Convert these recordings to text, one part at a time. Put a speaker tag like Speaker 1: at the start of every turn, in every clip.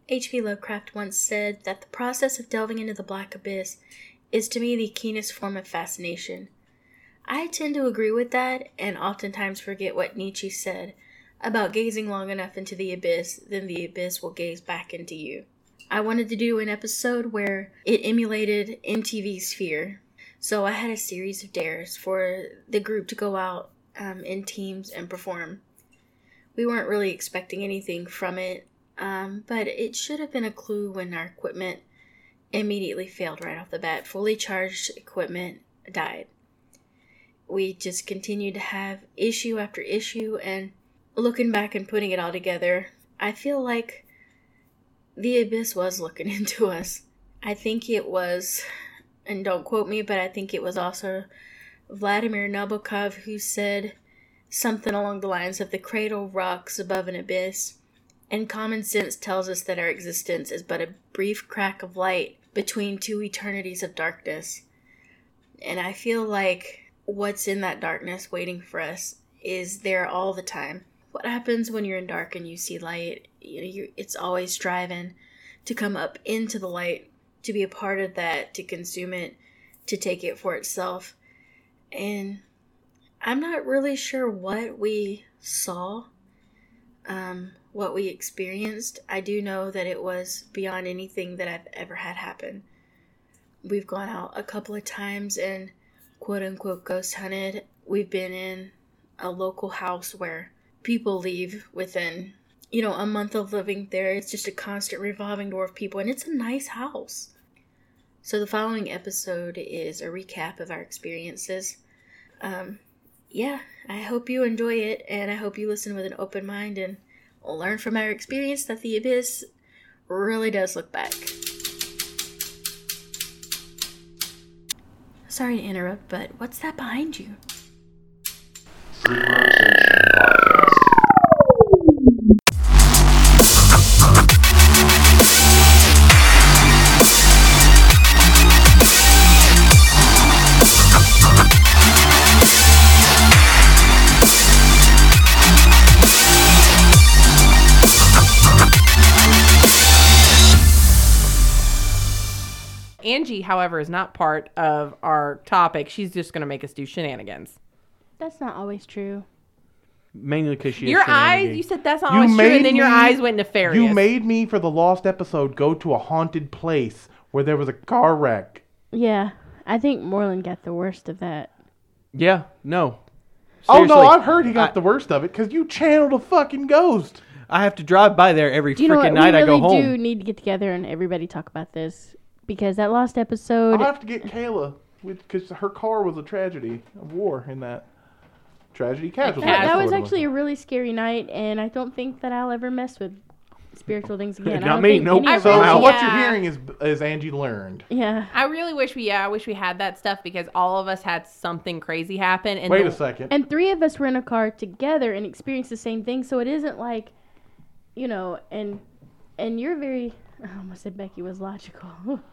Speaker 1: H.P. Lovecraft once said that the process of delving into the black abyss is to me the keenest form of fascination. I tend to agree with that and oftentimes forget what Nietzsche said about gazing long enough into the abyss, then the abyss will gaze back into you. I wanted to do an episode where it emulated MTV's Sphere. So I had a series of dares for the group to go out in teams and perform. We weren't really expecting anything from it, but it should have been a clue when our equipment immediately failed right off the bat. Fully charged equipment died. We just continued to have issue after issue, and looking back and putting it all together, I feel like the abyss was looking into us. I think it was, and don't quote me, but I think it was also Vladimir Nabokov who said something along the lines of the cradle rocks above an abyss, and common sense tells us that our existence is but a brief crack of light between two eternities of darkness. And I feel like what's in that darkness waiting for us is there all the time. What happens when you're in dark and you see light? It's always striving to come up into the light, to be a part of that, to consume it, to take it for itself. And I'm not really sure what we saw, what we experienced. I do know that it was beyond anything that I've ever had happen. We've gone out a couple of times and quote-unquote ghost hunted. We've been in a local house where people leave within, a month of living there. It's just a constant revolving door of people, and it's a nice house. So the following episode is a recap of our experiences. I hope you enjoy it, and I hope you listen with an open mind and learn from our experience that the abyss really does look back. Sorry to interrupt, but what's that behind you?
Speaker 2: Angie, however, is not part of our topic. She's just going to make us do shenanigans.
Speaker 3: That's not always true.
Speaker 4: Mainly because she
Speaker 2: Your eyes, you said that's not always true, and then your eyes went nefarious.
Speaker 4: You made me, for the lost episode, go to a haunted place where there was a car wreck.
Speaker 3: Yeah, I think Moreland got the worst of that.
Speaker 4: Yeah, no.
Speaker 5: Seriously,
Speaker 4: Oh, no, I've heard he got the worst of it because you channeled a fucking ghost.
Speaker 5: I have to drive by there every freaking night I go home.
Speaker 3: We really do need to get together and everybody talk about this. Because that lost episode...
Speaker 4: I'll have to get Kayla, because her car was a tragedy of war in that tragedy casualty.
Speaker 3: That was actually a really scary night, and I don't think that I'll ever mess with spiritual things again.
Speaker 4: Not me, nope. So what you're hearing is Angie learned.
Speaker 3: Yeah.
Speaker 2: I really wish we had that stuff because all of us had something crazy happen. And
Speaker 4: Wait a second.
Speaker 3: And 3 of us were in a car together and experienced the same thing, so it isn't like, and you're very... I almost said Becky was logical.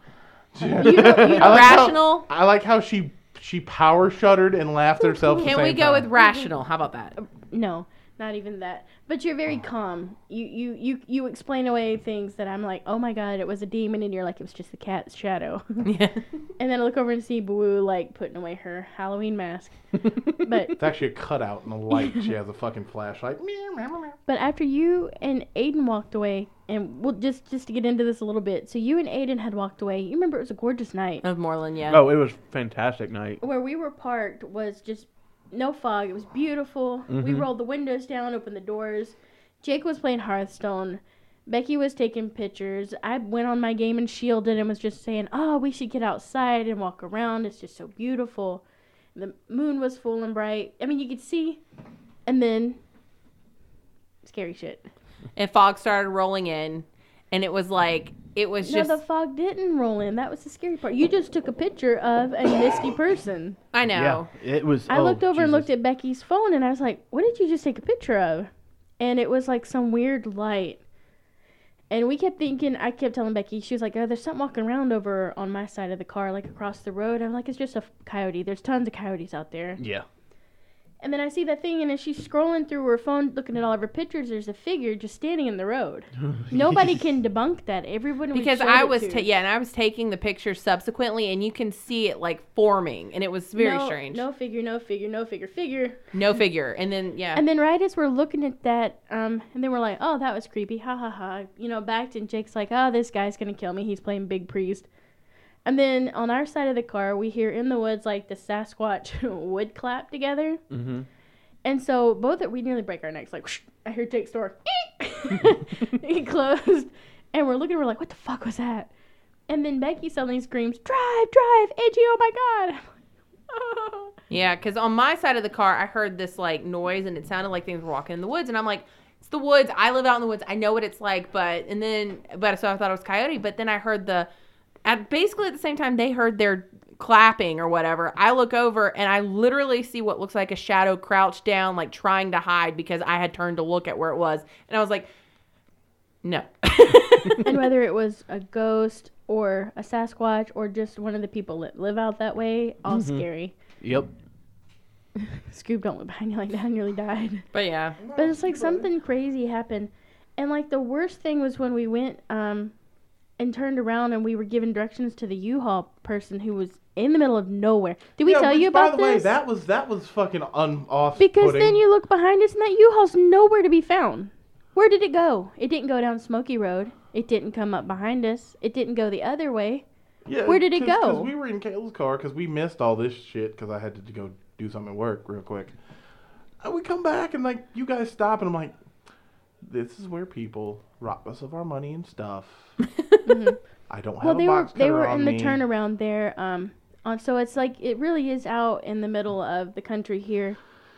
Speaker 2: Rational.
Speaker 4: I like how she power shuddered and laughed at herself.
Speaker 2: Can we go with rational? How about that?
Speaker 3: No, not even that. But you're very calm. You explain away things that I'm like, oh my god, it was a demon, and you're like, it was just the cat's shadow.
Speaker 2: Yeah.
Speaker 3: And then I look over and see Boo like putting away her Halloween mask. But
Speaker 4: it's actually a cutout in the light. She has a fucking flashlight.
Speaker 3: But after you and Aiden walked away, and we'll just to get into this a little bit. So you and Aiden had walked away. You remember it was a gorgeous night.
Speaker 2: Of Moreland, yeah.
Speaker 5: Oh, it was a fantastic night.
Speaker 3: Where we were parked was just no fog. It was beautiful. Mm-hmm. We rolled the windows down, opened the doors. Jake was playing Hearthstone. Becky was taking pictures. I went on my game and shielded and was just saying, oh, we should get outside and walk around. It's just so beautiful. The moon was full and bright. I mean, you could see. And then, scary shit.
Speaker 2: And fog started rolling in. And it was just...
Speaker 3: No, the fog didn't roll in. That was the scary part. You just took a picture of a misty person.
Speaker 2: I know.
Speaker 5: Yeah, it was...
Speaker 3: I looked over and looked at Becky's phone, and I was like, what did you just take a picture of? And it was like some weird light. And we kept thinking, I kept telling Becky, she was like, oh, there's something walking around over on my side of the car, like across the road. I'm like, it's just a coyote. There's tons of coyotes out there.
Speaker 5: Yeah.
Speaker 3: And then I see that thing, and as she's scrolling through her phone, looking at all of her pictures, there's a figure just standing in the road. Nobody can debunk that. Everyone
Speaker 2: because I was and I was taking the picture subsequently, and you can see it like forming, and it was very strange.
Speaker 3: No figure, no figure, no figure,
Speaker 2: no figure, and then
Speaker 3: and then right as we're looking at that, and then we're like, oh, that was creepy, ha ha ha. You know, backed, and Jake's like, oh, this guy's gonna kill me. He's playing Big Priest. And then on our side of the car, we hear in the woods like the Sasquatch would clap together.
Speaker 5: Mm-hmm.
Speaker 3: And so we nearly break our necks. Like, whoosh, I hear Jake's door. He closed. And we're looking, we're like, what the fuck was that? And then Becky suddenly screams, drive, Edgy, oh my God. Oh.
Speaker 2: Yeah, because on my side of the car, I heard this like noise, and it sounded like things were walking in the woods. And I'm like, it's the woods. I live out in the woods. I know what it's like. So I thought it was coyote. But then I heard basically at the same time they heard their clapping or whatever. I look over and I literally see what looks like a shadow crouched down, like trying to hide because I had turned to look at where it was. And I was like, no.
Speaker 3: And whether it was a ghost or a Sasquatch or just one of the people that live out that way, all scary.
Speaker 5: Yep.
Speaker 3: Scoob, don't look behind you like that. I nearly died.
Speaker 2: But yeah.
Speaker 3: But it's like something crazy happened. And like the worst thing was when we went and turned around and we were given directions to the U-Haul person who was in the middle of nowhere. Did we tell you about this?
Speaker 4: By the way, that was fucking off.
Speaker 3: Because then you look behind us and that U-Haul's nowhere to be found. Where did it go? It didn't go down Smoky Road. It didn't come up behind us. It didn't go the other way.
Speaker 4: Yeah,
Speaker 3: where did it go?
Speaker 4: Because we were in Kayla's car because we missed all this shit because I had to go do something at work real quick. And we come back and like you guys stop and I'm like, this is where people rob us of our money and stuff. Mm-hmm. I don't have a box cutter
Speaker 3: they were
Speaker 4: on
Speaker 3: in
Speaker 4: me.
Speaker 3: The turnaround there. So it's like it really is out in the middle of the country here,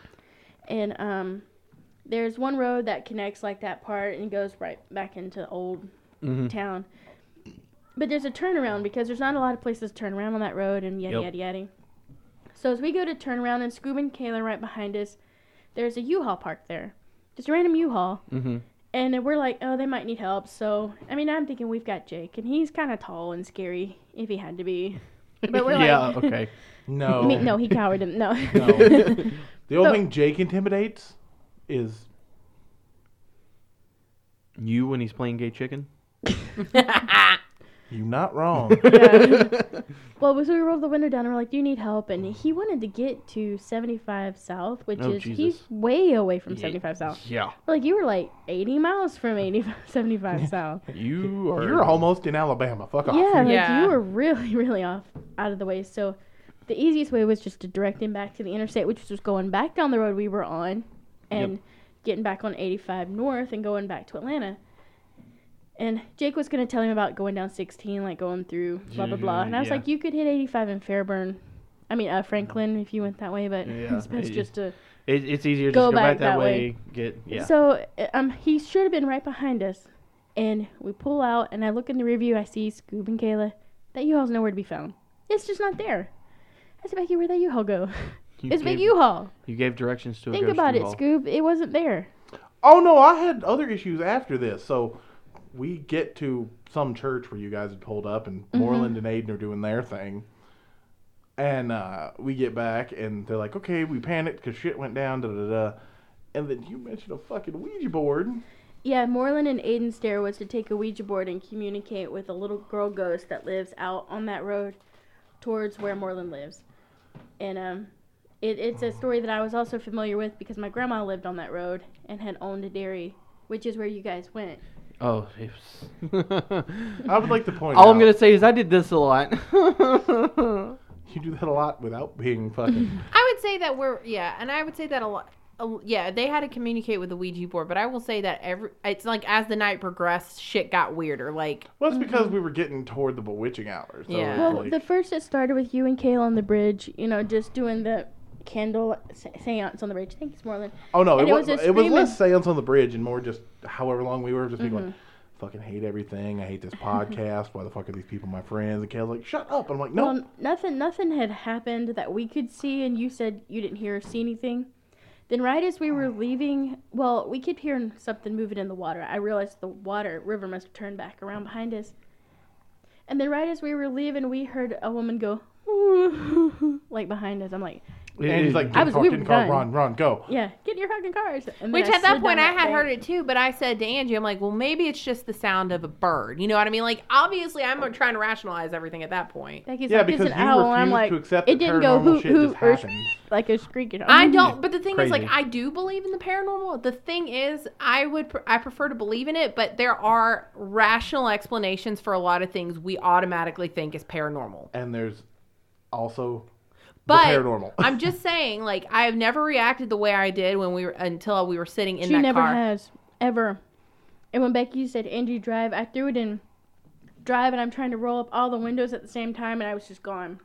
Speaker 3: and there's one road that connects like that part and goes right back into old town. But there's a turnaround because there's not a lot of places to turn around on that road and yada. So as we go to turn around and Scoob and Kayla right behind us, there's a U-Haul parked there. Just a random U-Haul. Mm-hmm. And we're like, oh, they might need help. So, I mean, I'm thinking we've got Jake. And he's kind of tall and scary if he had to be. But we're
Speaker 5: yeah,
Speaker 3: like...
Speaker 5: okay.
Speaker 4: No.
Speaker 3: No, he cowered him. No.
Speaker 4: The only thing Jake intimidates is...
Speaker 5: You when he's playing gay chicken?
Speaker 4: You're not wrong.
Speaker 3: Yeah. Well, so we rolled the window down and we're like, do you need help? And he wanted to get to 75 South, which he's way away from 75 South.
Speaker 5: Yeah.
Speaker 3: Like, you were like 80 miles from 75 South.
Speaker 4: You're almost in Alabama. Fuck off.
Speaker 3: Yeah, you were really, really off out of the way. So the easiest way was just to direct him back to the interstate, which was just going back down the road we were on and getting back on 85 North and going back to Atlanta. And Jake was going to tell him about going down 16, like going through blah, blah, blah. And I was like, you could hit 85 in Fairburn. I mean, Franklin, if you went that way, but it's best just to
Speaker 5: it's easier to go back that way.
Speaker 3: So he should have been right behind us. And we pull out, and I look in the review. I see Scoob and Kayla. That U-Haul's nowhere to be found. It's just not there. I said, Becky, where'd that U-Haul go? It's a big U-Haul.
Speaker 5: You gave directions to
Speaker 3: Think about it, Scoob. It wasn't there.
Speaker 4: Oh, no, I had other issues after this. So... we get to some church where you guys had pulled up, and Moreland and Aiden are doing their thing. And we get back, and they're like, okay, we panicked because shit went down, da-da-da. And then you mentioned a fucking Ouija board.
Speaker 3: Yeah, Moreland and Aiden's dare was to take a Ouija board and communicate with a little girl ghost that lives out on that road towards where Moreland lives. And it's a story that I was also familiar with because my grandma lived on that road and had owned a dairy, which is where you guys went.
Speaker 5: Oh, it was...
Speaker 4: I would like to point
Speaker 5: All
Speaker 4: out...
Speaker 5: I'm going to say is I did this a lot.
Speaker 4: You do that a lot without being fucking...
Speaker 2: I would say that and I would say that a lot. Yeah, they had to communicate with the Ouija board, but I will say that it's like as the night progressed, shit got weirder. Like,
Speaker 4: well, it's because we were getting toward the bewitching hour. So
Speaker 2: yeah.
Speaker 3: Well, the first it started with you and Kayla on the bridge, just doing the candle seance on the bridge. Thanks, Moreland.
Speaker 4: Oh no,
Speaker 3: and
Speaker 4: it was less seance on the bridge and more just however long we were just being like, fucking hate everything. I hate this podcast. Why the fuck are these people my friends? And Kayla's like, shut up. I'm like, no.
Speaker 3: Well, nothing had happened that we could see, and you said you didn't hear or see anything. Then right as we were leaving, well, we kept hearing something moving in the water. I realized the river must have turned back around behind us. And then right as we were leaving, we heard a woman go, like behind us. I'm like,
Speaker 4: And he's like,
Speaker 3: we
Speaker 4: get
Speaker 3: were
Speaker 4: in the car,
Speaker 3: done.
Speaker 4: run, go.
Speaker 3: Yeah, get in your fucking cars. And then
Speaker 2: Which
Speaker 3: I
Speaker 2: at that
Speaker 3: slid
Speaker 2: point
Speaker 3: down
Speaker 2: I had
Speaker 3: bank.
Speaker 2: heard it too, but I said to Angie, I'm like, well, maybe it's just the sound of a bird. You know what I mean? Like, obviously, I'm trying to rationalize everything at that point.
Speaker 3: Becky's
Speaker 4: Yeah,
Speaker 3: like, it's
Speaker 4: because
Speaker 3: an
Speaker 4: you
Speaker 3: owl. And I'm
Speaker 4: refuse
Speaker 3: like,
Speaker 4: to accept
Speaker 3: it
Speaker 4: that
Speaker 3: didn't go
Speaker 4: paranormal shit just
Speaker 3: or
Speaker 4: happens.
Speaker 3: like a squeaking.
Speaker 2: I don't, but the thing is, like,
Speaker 5: Crazy.
Speaker 2: I do believe in the paranormal. The thing is, I prefer to believe in it, but there are rational explanations for a lot of things we automatically think is paranormal.
Speaker 4: And there's also
Speaker 2: But
Speaker 4: the paranormal.
Speaker 2: I'm just saying, like, I have never reacted the way I did until we were sitting in
Speaker 3: She
Speaker 2: that
Speaker 3: never
Speaker 2: car.
Speaker 3: has ever. And when Becky said, Angie, drive, I threw it in drive, and I'm trying to roll up all the windows at the same time, and I was just gone.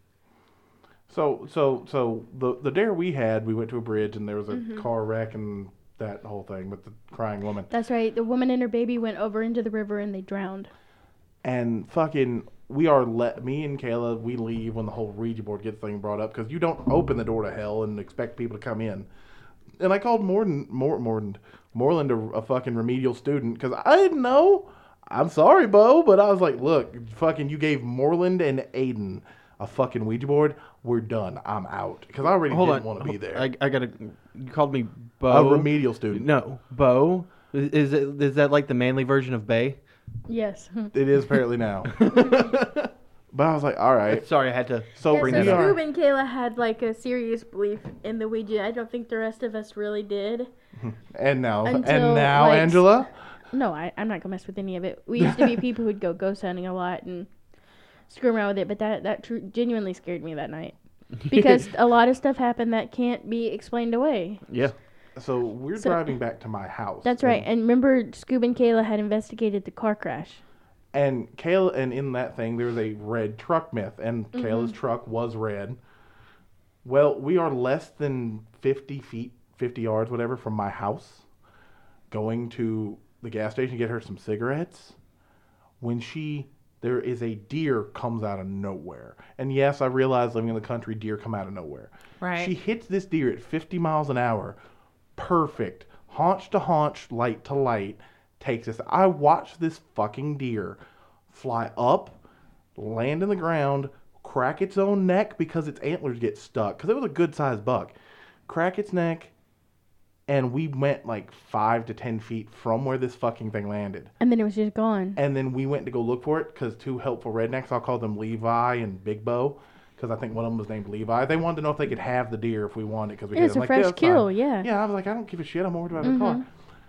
Speaker 4: So the dare we had, we went to a bridge and there was a car wreck and that whole thing with the crying woman.
Speaker 3: That's right. The woman and her baby went over into the river, and they drowned.
Speaker 4: And fucking, me and Kayla, we leave when the whole Ouija board gets thing brought up because you don't open the door to hell and expect people to come in. And I called Moreland a fucking remedial student because I didn't know. I'm sorry, Bo, but I was like, look, fucking, you gave Moreland and Aiden a fucking Ouija board. We're done. I'm out because I already didn't want to be there.
Speaker 5: I gotta. You called me Bo.
Speaker 4: A remedial student.
Speaker 5: No, Bo. Is that like the manly version of Bay?
Speaker 3: Yes.
Speaker 4: It is apparently now. But I was like, all right.
Speaker 5: Sorry, I had to.
Speaker 4: So
Speaker 3: Yeah,
Speaker 4: we
Speaker 3: so
Speaker 4: are.
Speaker 3: Scoob and Kayla had like a serious belief in the Ouija. I don't think the rest of us really did.
Speaker 4: And now,
Speaker 3: Until, like,
Speaker 4: Angela.
Speaker 3: No, I'm not gonna mess with any of it. We used to be people who'd go ghost hunting a lot and screw around with it, but that genuinely scared me that night because a lot of stuff happened that can't be explained away.
Speaker 5: Yeah.
Speaker 4: So we're driving back to my house.
Speaker 3: That's right. And remember, Scoob and Kayla had investigated the car crash.
Speaker 4: And Kayla, and in that thing, there was a red truck myth, and Kayla's truck was red. Well, we are less than 50 feet, 50 yards, whatever, from my house, going to the gas station to get her some cigarettes, when there is a deer comes out of nowhere. And yes, I realize living in the country, deer come out of nowhere.
Speaker 2: Right.
Speaker 4: She hits this deer at 50 miles an hour, perfect, haunch to haunch, light to light, takes us. I watched this fucking deer fly up, land in the ground, crack its own neck because its antlers get stuck, because it was a good-sized buck, crack its neck, and we went like 5 to 10 feet from where this fucking thing landed.
Speaker 3: And then it was just gone.
Speaker 4: And then we went to go look for it because two helpful rednecks, I'll call them Levi and Big Bo, because I think one of them was named Levi. They wanted to know if they could have the deer if we wanted, because we
Speaker 3: It
Speaker 4: hit
Speaker 3: was
Speaker 4: them.
Speaker 3: a
Speaker 4: Like,
Speaker 3: fresh
Speaker 4: that's
Speaker 3: kill,
Speaker 4: fine.
Speaker 3: yeah.
Speaker 4: Yeah, I was like, I don't give a shit. I'm over to have a car.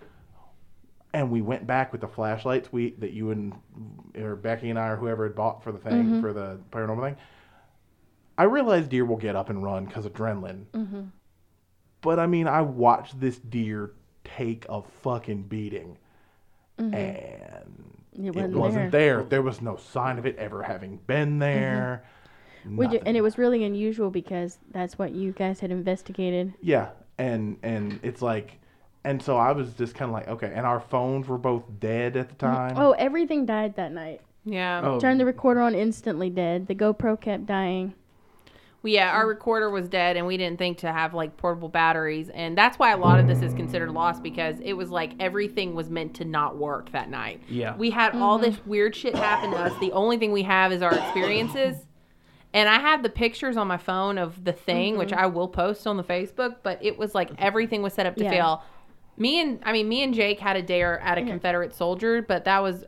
Speaker 4: And we went back with the flashlights that you and or Becky and I or whoever had bought for the thing, for the paranormal thing. I realized deer will get up and run because adrenaline. But I mean, I watched this deer take a fucking beating. And
Speaker 3: It
Speaker 4: it
Speaker 3: wasn't
Speaker 4: wasn't there. There was no sign of it ever having been there.
Speaker 3: And it was really unusual because that's what you guys had investigated.
Speaker 4: Yeah, and it's like, and so I was just kind of like, okay, and our phones were both dead at the time.
Speaker 3: Oh, everything died that night.
Speaker 2: Yeah.
Speaker 5: Oh.
Speaker 3: Turned the recorder on, instantly dead. The GoPro kept dying.
Speaker 2: Well, yeah, our recorder was dead, and we didn't think to have like portable batteries, and that's why a lot of this is considered lost, because it was like everything was meant to not work that night.
Speaker 5: Yeah.
Speaker 2: We had all this weird shit happen to us. The only thing we have is our experiences, and I have the pictures on my phone of the thing, which I will post on the Facebook. But it was like everything was set up to
Speaker 3: Yeah.
Speaker 2: fail. Me and Jake had a dare at a Confederate soldier, but that was,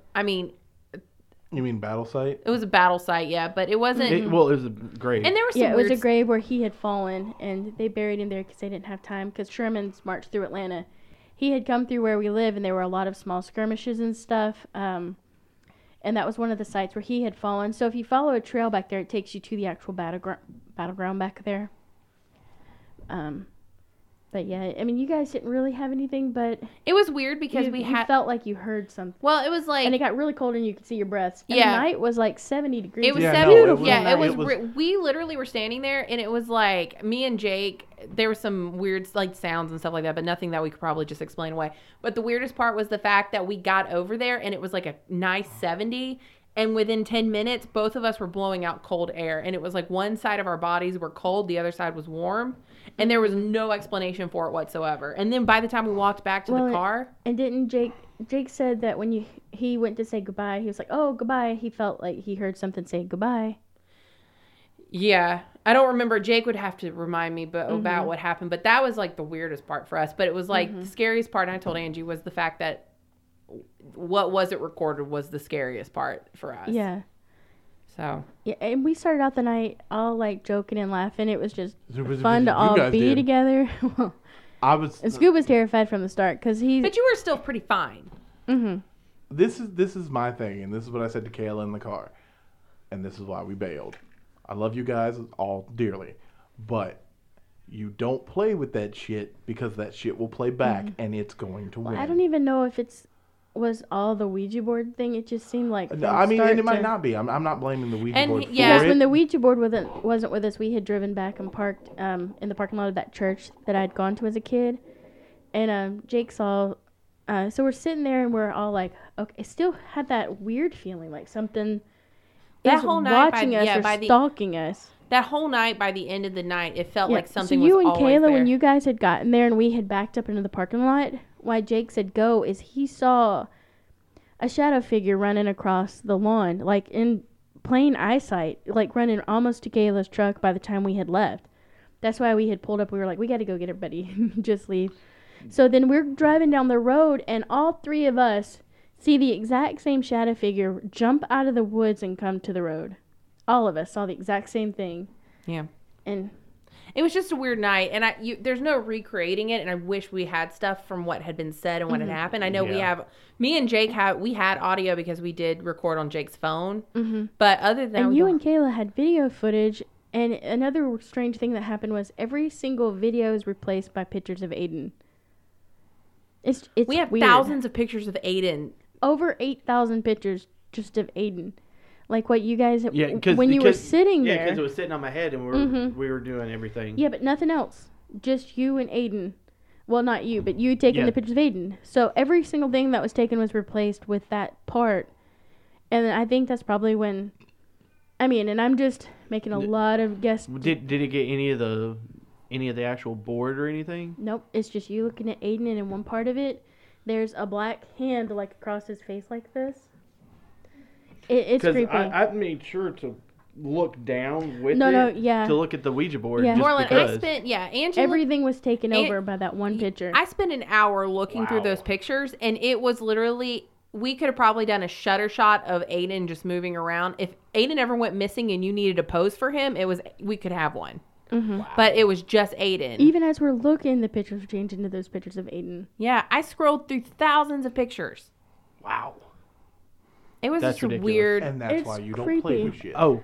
Speaker 4: You mean battle site?
Speaker 2: it was a battle site, yeah, but it wasn't.
Speaker 5: It was a grave.
Speaker 2: and there was some
Speaker 3: Yeah, it was
Speaker 2: weird
Speaker 3: a grave where he had fallen, and they buried him there because they didn't have time. Because Sherman's marched through Atlanta. He had come through where we live, and there were a lot of small skirmishes and stuff. And that was one of the sites where he had fallen. So if you follow a trail back there, it takes you to the actual battleground back there. But yeah, I mean, you guys didn't really have anything, but
Speaker 2: It was weird because
Speaker 3: you felt like you heard something.
Speaker 2: well, it was like
Speaker 3: And it got really cold, and you could see your breaths. And
Speaker 2: Yeah.
Speaker 3: the night was like 70 degrees.
Speaker 2: it was
Speaker 4: Yeah,
Speaker 2: seven.
Speaker 4: no, it was
Speaker 2: yeah,
Speaker 4: nice.
Speaker 2: it was.
Speaker 4: It was-
Speaker 2: We literally were standing there, and it was like me and Jake. There was some weird like sounds and stuff like that, but nothing that we could probably just explain away. But the weirdest part was the fact that we got over there, and it was like a nice 70. And within 10 minutes, both of us were blowing out cold air. And it was like one side of our bodies were cold, the other side was warm. And there was no explanation for it whatsoever. And then by the time we walked back to the car,
Speaker 3: And didn't Jake said that when he went to say goodbye, he was like, "Oh, goodbye." He felt like he heard something say goodbye.
Speaker 2: Yeah. I don't remember. Jake would have to remind me
Speaker 3: Mm-hmm.
Speaker 2: about what happened, but that was like the weirdest part for us. But it was like the scariest part, and I told Angie, was the fact that what wasn't recorded was the scariest part for us.
Speaker 3: Yeah.
Speaker 2: So.
Speaker 3: Yeah, and we started out the night all like joking and laughing. It was just
Speaker 4: You
Speaker 3: fun to all
Speaker 4: guys
Speaker 3: be
Speaker 4: did.
Speaker 3: together.
Speaker 4: I was.
Speaker 3: And Scoop was terrified from the start because he's.
Speaker 2: But you were still pretty fine.
Speaker 3: Mm-hmm.
Speaker 4: This is my thing, and this is what I said to Kayla in the car, and this is why we bailed. I love you guys all dearly, but you don't play with that shit because that shit will play back, and it's going to win.
Speaker 3: Well, I don't even know if was all the Ouija board thing. It just seemed like.
Speaker 4: No, I mean, and it might not be. I'm not blaming the Ouija
Speaker 2: And
Speaker 4: board
Speaker 2: yeah.
Speaker 4: for
Speaker 3: Because
Speaker 4: it.
Speaker 3: when the Ouija board wasn't with us, we had driven back and parked in the parking lot of that church that I'd gone to as a kid, and Jake saw. So we're sitting there and we're all like, okay. It still had that weird feeling like something
Speaker 2: That
Speaker 3: is
Speaker 2: whole night
Speaker 3: watching
Speaker 2: by-
Speaker 3: us
Speaker 2: yeah,
Speaker 3: or
Speaker 2: by the-
Speaker 3: stalking us.
Speaker 2: That whole night, by the end of the night, it felt
Speaker 3: Yeah,
Speaker 2: like something
Speaker 3: so you
Speaker 2: was
Speaker 3: and
Speaker 2: always
Speaker 3: Kayla,
Speaker 2: there.
Speaker 3: when you guys had gotten there and we had backed up into the parking lot, why Jake said go is he saw a shadow figure running across the lawn, like in plain eyesight, like running almost to Kayla's truck by the time we had left. That's why we had pulled up. We were like, we got to go get her, buddy. Just leave. So then we're driving down the road, and all three of us see the exact same shadow figure jump out of the woods and come to the road. All of us saw the exact same thing.
Speaker 2: Yeah.
Speaker 3: And
Speaker 2: It was just a weird night, and there's no recreating it, and I wish we had stuff from what had been said and what had happened. I know me and Jake we had audio because we did record on Jake's phone, but other than that,
Speaker 3: And you and Kayla had video footage, and another strange thing that happened was every single video is replaced by pictures of Aiden. It's
Speaker 2: we have
Speaker 3: weird.
Speaker 2: thousands of pictures of Aiden.
Speaker 3: Over 8,000 pictures just of Aiden. Like what you guys,
Speaker 5: Yeah,
Speaker 3: when you were sitting
Speaker 5: Yeah,
Speaker 3: there.
Speaker 5: because it was sitting on my head, and we were doing everything.
Speaker 3: Yeah, but nothing else. Just you and Aiden. Well, not you, but you taking the pictures of Aiden. So every single thing that was taken was replaced with that part. And I think that's probably when, and I'm just making a lot of guess.
Speaker 5: Did it get any of the actual board or anything?
Speaker 3: Nope, it's just you looking at Aiden, and in one part of it, there's a black hand like across his face like this. It's creepy.
Speaker 5: I made sure to look down with
Speaker 3: yeah.
Speaker 5: to look at the Ouija board.
Speaker 3: Yeah.
Speaker 5: Just
Speaker 2: Moreland,
Speaker 5: because.
Speaker 2: Angie.
Speaker 3: Everything was taken over by that one picture.
Speaker 2: I spent an hour looking through
Speaker 4: Wow.
Speaker 2: those pictures, and it was literally, we could have probably done a shutter shot of Aiden just moving around. If Aiden ever went missing and you needed a pose for him, we could have one.
Speaker 3: Mhm.
Speaker 2: But it was just Aiden.
Speaker 3: Even as we're looking, the pictures were changed into those pictures of Aiden.
Speaker 2: Yeah, I scrolled through thousands of pictures.
Speaker 5: Wow.
Speaker 2: It was
Speaker 5: That's
Speaker 2: just a
Speaker 5: ridiculous.
Speaker 2: weird.
Speaker 4: And that's
Speaker 3: It's
Speaker 4: why you don't
Speaker 3: creepy.
Speaker 4: play with shit.
Speaker 5: Oh,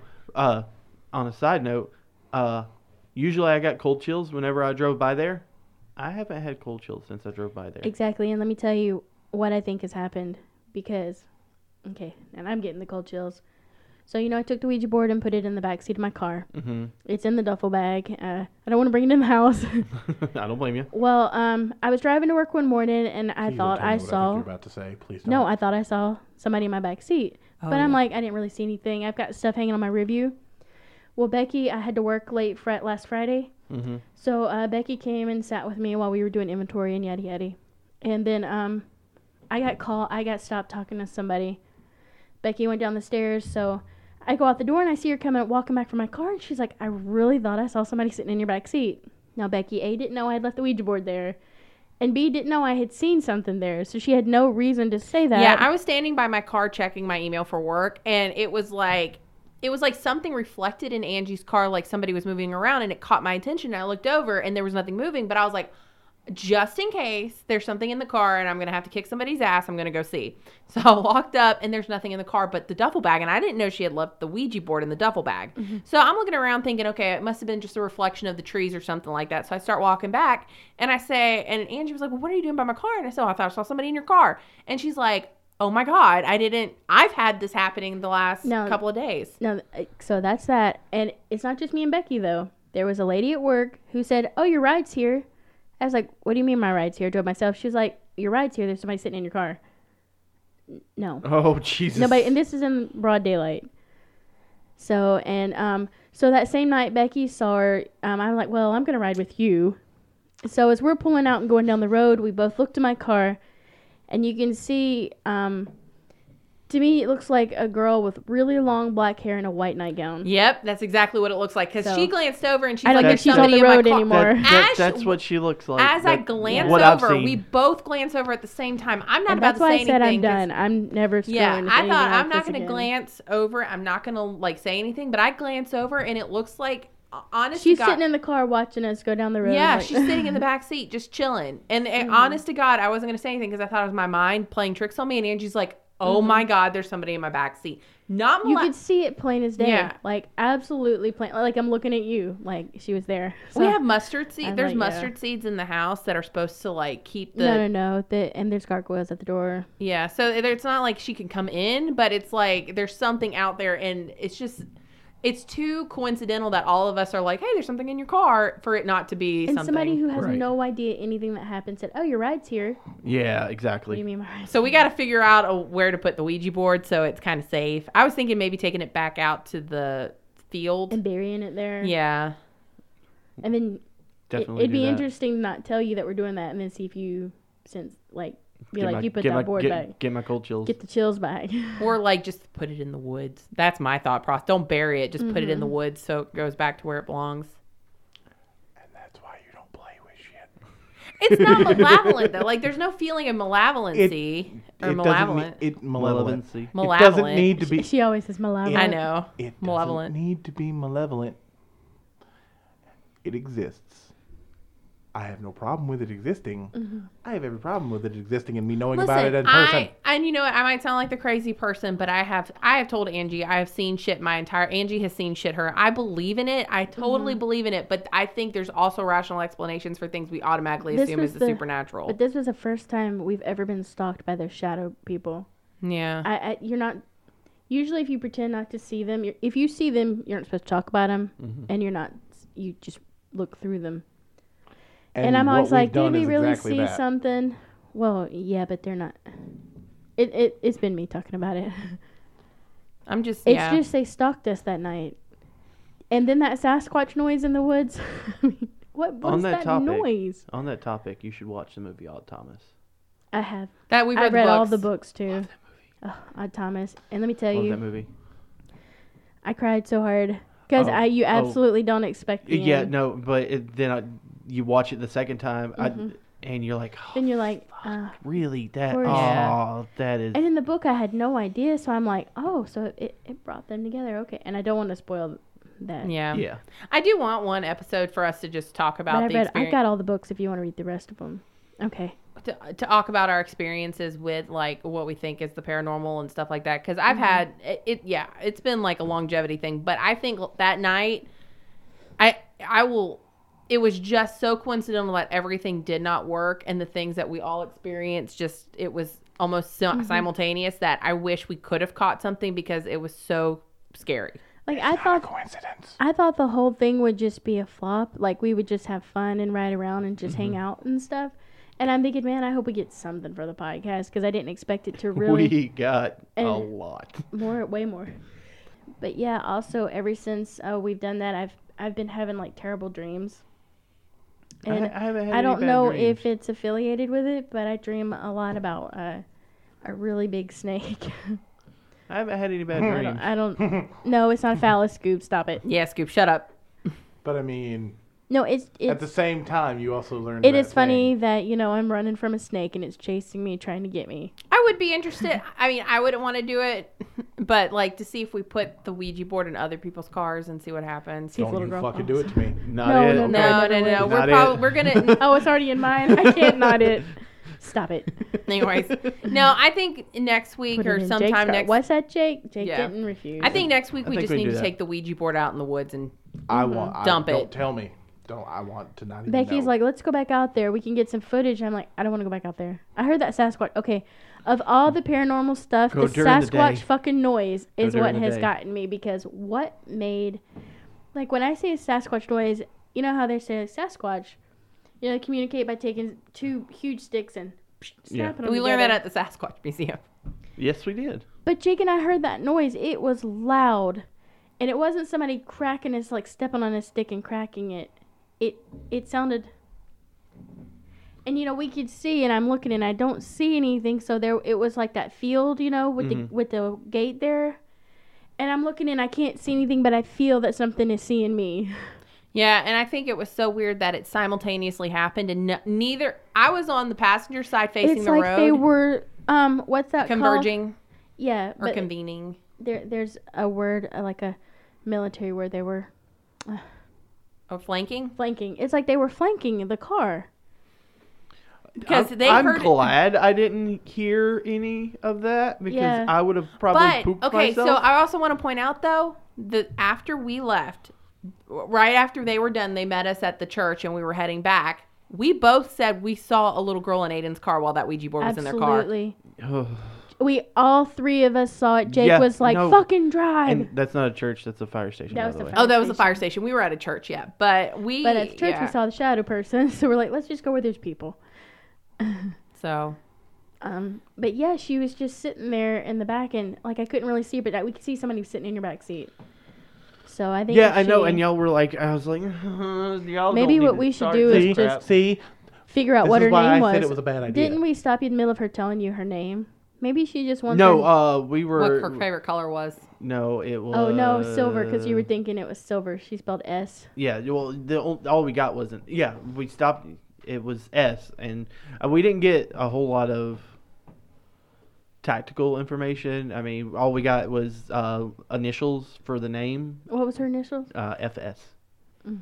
Speaker 5: on a side note, usually I got cold chills whenever I drove by there. I haven't had cold chills since I drove by there.
Speaker 3: Exactly, and let me tell you what I think has happened because, and I'm getting the cold chills. So, I took the Ouija board and put it in the back seat of my car.
Speaker 5: Mm-hmm.
Speaker 3: It's in the duffel bag. I don't want to bring it in the house.
Speaker 5: I don't blame you.
Speaker 3: Well, I was driving to work one morning and I
Speaker 4: Please
Speaker 3: thought
Speaker 4: don't tell me
Speaker 3: I
Speaker 4: what
Speaker 3: saw.
Speaker 4: you're about to say. Please don't.
Speaker 3: No, I thought I saw somebody in my back seat.
Speaker 2: Oh,
Speaker 3: But I'm
Speaker 2: yeah.
Speaker 3: like, I didn't really see anything. I've got stuff hanging on my review. Well, Becky, I had to work late last Friday.
Speaker 5: Mm-hmm.
Speaker 3: So Becky came and sat with me while we were doing inventory and yada yada. And then I got stopped talking to somebody. Becky went down the stairs, so I go out the door and I see her walking back from my car, and she's like, I really thought I saw somebody sitting in your back seat. Now, Becky, A, didn't know I had left the Ouija board there, and B, didn't know I had seen something there, so she had no reason to say that.
Speaker 2: Yeah, I was standing by my car checking my email for work, and it was like something reflected in Angie's car, like somebody was moving around, and it caught my attention. And I looked over, and there was nothing moving, but I was like, just in case there's something in the car and I'm going to have to kick somebody's ass, I'm going to go see. So I walked up and there's nothing in the car but the duffel bag. And I didn't know she had left the Ouija board in the duffel bag. Mm-hmm. So I'm looking around thinking, okay, it must have been just a reflection of the trees or something like that. So I start walking back and and Angie was like, well, what are you doing by my car? And I said, oh, I thought I saw somebody in your car. And she's like, oh my God, I've had this happening the last couple of days.
Speaker 3: No, so that's that. And it's not just me and Becky though. There was a lady at work who said, oh, your ride's here. I was like, what do you mean my ride's here? I drove myself. She was like, your ride's here. There's somebody sitting in your car. No.
Speaker 5: Oh, Jesus.
Speaker 3: Nobody, and this is in broad daylight. So, so that same night, Becky saw her. I'm like, well, I'm going to ride with you. So as we're pulling out and going down the road, we both looked at my car, and you can see to To me, it looks like a girl with really long black hair and a white nightgown.
Speaker 2: Yep, that's exactly what it looks like. Because
Speaker 3: So,
Speaker 2: she glanced over and she's
Speaker 3: I don't
Speaker 2: like,
Speaker 3: think
Speaker 2: "There's
Speaker 3: she's on
Speaker 2: somebody
Speaker 3: the
Speaker 2: in my
Speaker 3: road
Speaker 2: car."
Speaker 3: anymore.
Speaker 5: That's what she looks like.
Speaker 2: As I glance
Speaker 5: what I've
Speaker 2: over,
Speaker 5: seen.
Speaker 2: we both glance over at the same time. I'm not
Speaker 3: And
Speaker 2: about
Speaker 3: that's
Speaker 2: to
Speaker 3: why
Speaker 2: say
Speaker 3: I said I'm
Speaker 2: anything. 'Cause-
Speaker 3: done. I'm never scrolling.
Speaker 2: Yeah,
Speaker 3: with
Speaker 2: I
Speaker 3: anything
Speaker 2: thought
Speaker 3: like
Speaker 2: I'm not
Speaker 3: this
Speaker 2: going to
Speaker 3: again.
Speaker 2: glance over. I'm not going to like say anything, but I glance over and it looks like, honest
Speaker 3: She's
Speaker 2: to God,
Speaker 3: sitting in the car watching us go down the road.
Speaker 2: yeah,
Speaker 3: like-
Speaker 2: she's sitting in the back seat just chilling. And honest to God, I wasn't going to say anything because I thought it was my mind playing tricks on me. And Angie's like, "Oh my God, there's somebody in my back seat." Not
Speaker 3: You could see it plain as day.
Speaker 2: Yeah.
Speaker 3: Like, absolutely plain. Like, I'm looking at you. Like, she was there. So,
Speaker 2: we have mustard seeds.
Speaker 3: I'm
Speaker 2: There's
Speaker 3: like, yeah.
Speaker 2: mustard seeds in the house that are supposed to like keep the
Speaker 3: No. And there's gargoyles at the door.
Speaker 2: yeah. So it's not like she can come in, but it's like there's something out there, and it's too coincidental that all of us are like, "Hey, there's something in your car," for it not to be
Speaker 3: And
Speaker 2: something.
Speaker 3: somebody who has
Speaker 5: Right.
Speaker 3: no idea anything that happened said, "Oh, your ride's here."
Speaker 5: Yeah,
Speaker 3: What do
Speaker 5: exactly.
Speaker 3: you mean my ride's
Speaker 2: So we got to figure out where to put the Ouija board so it's kind of safe. I was thinking maybe taking it back out to the field.
Speaker 3: and burying it there?
Speaker 2: Yeah.
Speaker 3: And then
Speaker 5: Definitely.
Speaker 3: it'd
Speaker 5: do
Speaker 3: be
Speaker 5: that.
Speaker 3: interesting to not tell you that we're doing that and then see if you, you put
Speaker 5: get
Speaker 3: that board back.
Speaker 5: Get my cold chills.
Speaker 3: Get the chills back.
Speaker 2: Or like just put it in the woods. That's my thought process. Don't bury it. Just put it in the woods so it goes back to where it belongs.
Speaker 4: And that's why you don't play with shit.
Speaker 2: It's not malevolent though. Like there's no feeling of malevolency or
Speaker 4: It
Speaker 2: malevolent.
Speaker 4: doesn't need, malevolent.
Speaker 5: Malevolency.
Speaker 4: It
Speaker 2: Malevolent.
Speaker 4: doesn't need to be.
Speaker 3: She always says malevolent.
Speaker 2: I know.
Speaker 4: It
Speaker 2: Malevolent.
Speaker 4: doesn't need to be malevolent. It exists. I have no problem with it existing. I have every problem with it existing and me knowing about it in person.
Speaker 2: And you know what? I might sound like the crazy person, but I have told Angie I have seen shit Angie has seen shit her. I believe in it. I totally believe in it, but I think there's also rational explanations for things we automatically
Speaker 3: This
Speaker 2: assume
Speaker 3: was
Speaker 2: is the supernatural.
Speaker 3: But this was the first time we've ever been stalked by those shadow people.
Speaker 2: Yeah.
Speaker 3: You're not. Usually, if you pretend not to see them, if you see them, you're not supposed to talk about them, and you're not. You just look through them. And I'm
Speaker 4: what
Speaker 3: always
Speaker 4: we've
Speaker 3: like, did
Speaker 4: done
Speaker 3: we
Speaker 4: is
Speaker 3: really
Speaker 4: exactly
Speaker 3: see
Speaker 4: that.
Speaker 3: something? Well, yeah, but they're not. It's been me talking about it.
Speaker 2: I'm just
Speaker 3: It's just they stalked us that night, and then that Sasquatch noise in the woods. I mean, what
Speaker 5: On
Speaker 3: is
Speaker 5: that
Speaker 3: that
Speaker 5: topic.
Speaker 3: noise?
Speaker 5: On that topic, you should watch the movie Odd Thomas.
Speaker 3: I have.
Speaker 2: that we've
Speaker 3: I've
Speaker 2: read,
Speaker 3: read
Speaker 2: the
Speaker 3: all
Speaker 2: books.
Speaker 3: the books too. Odd Thomas, and let me tell
Speaker 5: Love
Speaker 3: you,
Speaker 5: that movie.
Speaker 3: I cried so hard because
Speaker 5: Oh,
Speaker 3: you absolutely don't expect the
Speaker 5: Yeah,
Speaker 3: end.
Speaker 5: no, but you watch it the second time, and you're like, oh,
Speaker 3: Then you're like,
Speaker 5: really? That?
Speaker 3: course.
Speaker 5: Oh,
Speaker 2: Yeah.
Speaker 5: that is.
Speaker 3: and in the book I had no idea, so I'm like, oh, so it brought them together, okay. And I don't want to spoil that.
Speaker 2: Yeah.
Speaker 5: Yeah.
Speaker 2: I do want one episode for us to just talk
Speaker 3: But
Speaker 2: about the
Speaker 3: I
Speaker 2: experience.
Speaker 3: got all the books if you want to read the rest of them. Okay.
Speaker 2: To talk about our experiences with like what we think is the paranormal and stuff like that, because I've had it's been like a longevity thing, but I think that night it was just so coincidental that everything did not work, and the things that we all experienced it was almost simultaneous, that I wish we could have caught something because it was so scary.
Speaker 3: Like
Speaker 4: Not a coincidence.
Speaker 3: I thought the whole thing would just be a flop. Like we would just have fun and ride around and just hang out and stuff. And I'm thinking, man, I hope we get something for the podcast because I didn't expect it to really
Speaker 5: We got a
Speaker 3: And-
Speaker 5: lot.
Speaker 3: way more. But yeah, also ever since we've done that, I've been having like terrible dreams. And
Speaker 5: I haven't had
Speaker 3: I
Speaker 5: any
Speaker 3: don't
Speaker 5: bad
Speaker 3: know
Speaker 5: dreams.
Speaker 3: if it's affiliated with it, but I dream a lot about a really big snake.
Speaker 5: I haven't had any bad dreams.
Speaker 3: I don't. No, it's not a phallus, Scoop. Stop it.
Speaker 2: Yeah, Scoop, shut up.
Speaker 4: But I mean,
Speaker 3: No, it's
Speaker 4: at the same time, you also learned.
Speaker 3: it
Speaker 4: that
Speaker 3: is funny
Speaker 4: thing.
Speaker 3: that I'm running from a snake and it's chasing me, trying to get me.
Speaker 2: I would be interested. I mean, I wouldn't want to do it, but like to see if we put the Ouija board in other people's cars and see what happens.
Speaker 3: See if
Speaker 4: Don't
Speaker 3: little
Speaker 4: you
Speaker 3: girl
Speaker 4: fucking
Speaker 3: falls.
Speaker 4: do it to me.
Speaker 5: Not
Speaker 3: No,
Speaker 5: it.
Speaker 3: no,
Speaker 5: Okay.
Speaker 2: No.
Speaker 5: Not
Speaker 2: We're
Speaker 5: it.
Speaker 2: gonna.
Speaker 3: Oh, it's already in mine. I can't not it. Stop it.
Speaker 2: Anyways, no. I think next week
Speaker 3: Put it
Speaker 2: or
Speaker 3: in Jake's
Speaker 2: sometime
Speaker 3: car.
Speaker 2: next.
Speaker 3: What's that, Jake? Jake
Speaker 2: Yeah.
Speaker 3: didn't refuse.
Speaker 2: I think next week
Speaker 5: I
Speaker 2: we
Speaker 5: think
Speaker 2: just
Speaker 5: we
Speaker 2: need
Speaker 5: do
Speaker 2: to
Speaker 5: that.
Speaker 2: take the Ouija board out in the woods and
Speaker 4: I want.
Speaker 2: Dump it.
Speaker 4: Don't tell me. Don't. I want to not even
Speaker 3: Becky's
Speaker 4: know.
Speaker 3: like, let's go back out there. We can get some footage. I'm like, I don't want to go back out there. I heard that Sasquatch. Okay, of all the paranormal stuff,
Speaker 5: Go
Speaker 3: the
Speaker 5: during the
Speaker 3: Sasquatch
Speaker 5: day.
Speaker 3: fucking noise is
Speaker 5: during
Speaker 3: what
Speaker 5: the
Speaker 3: has
Speaker 5: day.
Speaker 3: gotten me, because what made, like when I say Sasquatch noise, you know how they say Sasquatch, they communicate by taking two huge sticks and snapping them
Speaker 2: we learned
Speaker 3: together.
Speaker 2: that at the Sasquatch Museum.
Speaker 5: Yes, we did.
Speaker 3: But Jake and I heard that noise. It was loud. And it wasn't somebody cracking his, like stepping on a stick and cracking it. It sounded... And we could see, and I'm looking, and I don't see anything. So it was like that field, with the gate there. And I'm looking, and I can't see anything, but I feel that something is seeing me.
Speaker 2: Yeah, and I think it was so weird that it simultaneously happened, and neither. I was on the passenger side facing
Speaker 3: It's
Speaker 2: the
Speaker 3: like
Speaker 2: road.
Speaker 3: they were what's that
Speaker 2: converging
Speaker 3: called? Yeah,
Speaker 2: or
Speaker 3: but
Speaker 2: convening.
Speaker 3: there's a word like a military word. They were
Speaker 2: Or flanking.
Speaker 3: flanking. It's like they were flanking the car.
Speaker 2: Because they
Speaker 5: I'm
Speaker 2: heard
Speaker 5: glad I didn't hear any of that because
Speaker 3: Yeah.
Speaker 5: I would have probably
Speaker 2: But
Speaker 5: pooped
Speaker 2: okay,
Speaker 5: myself.
Speaker 2: so I also want to point out though that after we left, right after they were done, they met us at the church and we were heading back. We both said we saw a little girl in Aiden's car while that Ouija board was in their car.
Speaker 3: Absolutely. We all three of us saw it. Jake
Speaker 5: Yeah,
Speaker 3: was like,
Speaker 5: no.
Speaker 3: "Fucking drive!"
Speaker 5: And that's not a church. That's a fire station.
Speaker 3: That
Speaker 5: by
Speaker 3: was
Speaker 5: the
Speaker 3: the
Speaker 5: way.
Speaker 3: fire
Speaker 2: Oh, that was the
Speaker 3: station.
Speaker 2: fire station. We were at a church, yeah, but
Speaker 3: But at the church, we saw the shadow person, so we're like, "Let's just go where there's people."
Speaker 2: So
Speaker 3: But yeah, she was just sitting there in the back, and like I couldn't really see her, but we could see somebody sitting in your back seat. So I think
Speaker 5: Yeah,
Speaker 3: if
Speaker 5: I know.
Speaker 3: she-
Speaker 5: And y'all were like, I was like, y'all
Speaker 3: Maybe
Speaker 5: don't
Speaker 3: what
Speaker 5: need
Speaker 3: we
Speaker 5: to
Speaker 3: should
Speaker 5: start
Speaker 3: do
Speaker 5: this
Speaker 3: is
Speaker 5: crap.
Speaker 3: just
Speaker 4: See,
Speaker 3: figure out
Speaker 4: this
Speaker 3: what
Speaker 4: is
Speaker 3: her
Speaker 4: why
Speaker 3: name
Speaker 4: I
Speaker 3: was.
Speaker 4: said it was a bad idea.
Speaker 3: Didn't we stop you in the middle of her telling you her name? Maybe she just wanted.
Speaker 5: No, we were.
Speaker 2: what her favorite color was.
Speaker 5: No, it was.
Speaker 3: Oh no, silver, because you were thinking it was silver. She spelled S.
Speaker 5: Yeah, well, all we got wasn't. Yeah, we stopped. It was S, and we didn't get a whole lot of tactical information. I mean, all we got was initials for the name,
Speaker 3: What was her initials?
Speaker 5: FS.
Speaker 3: Mm.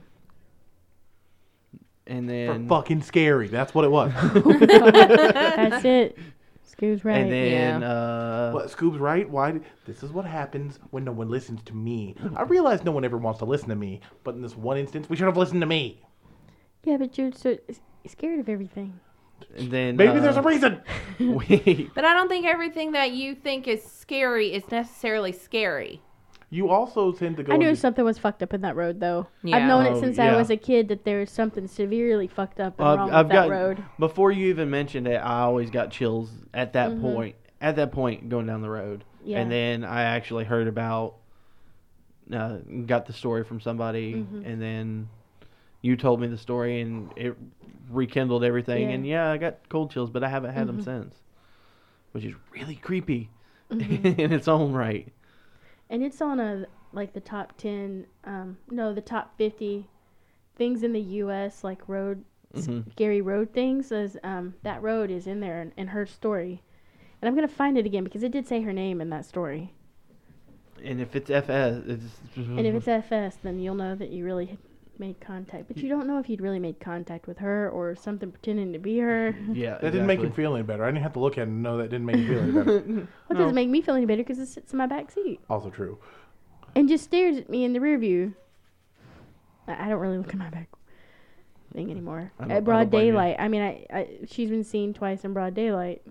Speaker 5: And
Speaker 4: For
Speaker 5: then
Speaker 4: fucking scary. That's what it was.
Speaker 3: That's it. Scoob's right.
Speaker 5: and then
Speaker 4: What, Scoob's right? Why? This is what happens when no one listens to me. I realize no one ever wants to listen to me, but in this one instance, we should have listened to me.
Speaker 3: Yeah, but you're so scared of everything.
Speaker 5: and then
Speaker 4: Maybe there's a reason.
Speaker 5: we,
Speaker 2: But I don't think everything that you think is scary is necessarily scary.
Speaker 4: You also tend to go.
Speaker 3: I knew
Speaker 4: into-
Speaker 3: something was fucked up in that road, though.
Speaker 2: Yeah.
Speaker 3: I've known it
Speaker 5: Oh,
Speaker 3: since I
Speaker 5: yeah.
Speaker 3: was a kid that there was something severely fucked up and
Speaker 5: Well,
Speaker 3: wrong
Speaker 5: I've
Speaker 3: with that
Speaker 5: got-
Speaker 3: road.
Speaker 5: before you even mentioned it, I always got chills at that
Speaker 3: Mhm.
Speaker 5: point. At that point, going down the road,
Speaker 3: Yeah.
Speaker 5: and then I actually heard about, got the story from somebody,
Speaker 3: Mhm.
Speaker 5: and then you told me the story, and it rekindled everything.
Speaker 3: Yeah.
Speaker 5: And yeah, I got cold chills, but I haven't had them
Speaker 3: Mhm.
Speaker 5: since, which is really creepy
Speaker 3: Mhm.
Speaker 5: in its own right.
Speaker 3: And it's on the top 10, the top 50 things in the U.S. like road,
Speaker 5: Mhm.
Speaker 3: scary road things. That road is in there in her story. And I'm going to find it again because it did say her name in that story.
Speaker 5: And if it's FS,
Speaker 3: And if it's FS, then you'll know that you really made contact. But you don't know if you'd really made contact with her or something pretending to be her.
Speaker 5: yeah,
Speaker 4: That didn't make him
Speaker 5: exactly.
Speaker 4: feel any better. I didn't have to look at it and know that didn't make him feel any better.
Speaker 3: Well, it doesn't make me feel any better because it sits in my back seat
Speaker 4: Also true.
Speaker 3: and just stares at me in the rear view. I don't really look at my back thing anymore.
Speaker 5: I don't-
Speaker 3: At broad
Speaker 5: I don't blame you.
Speaker 3: daylight. I mean, she's been seen twice in broad daylight.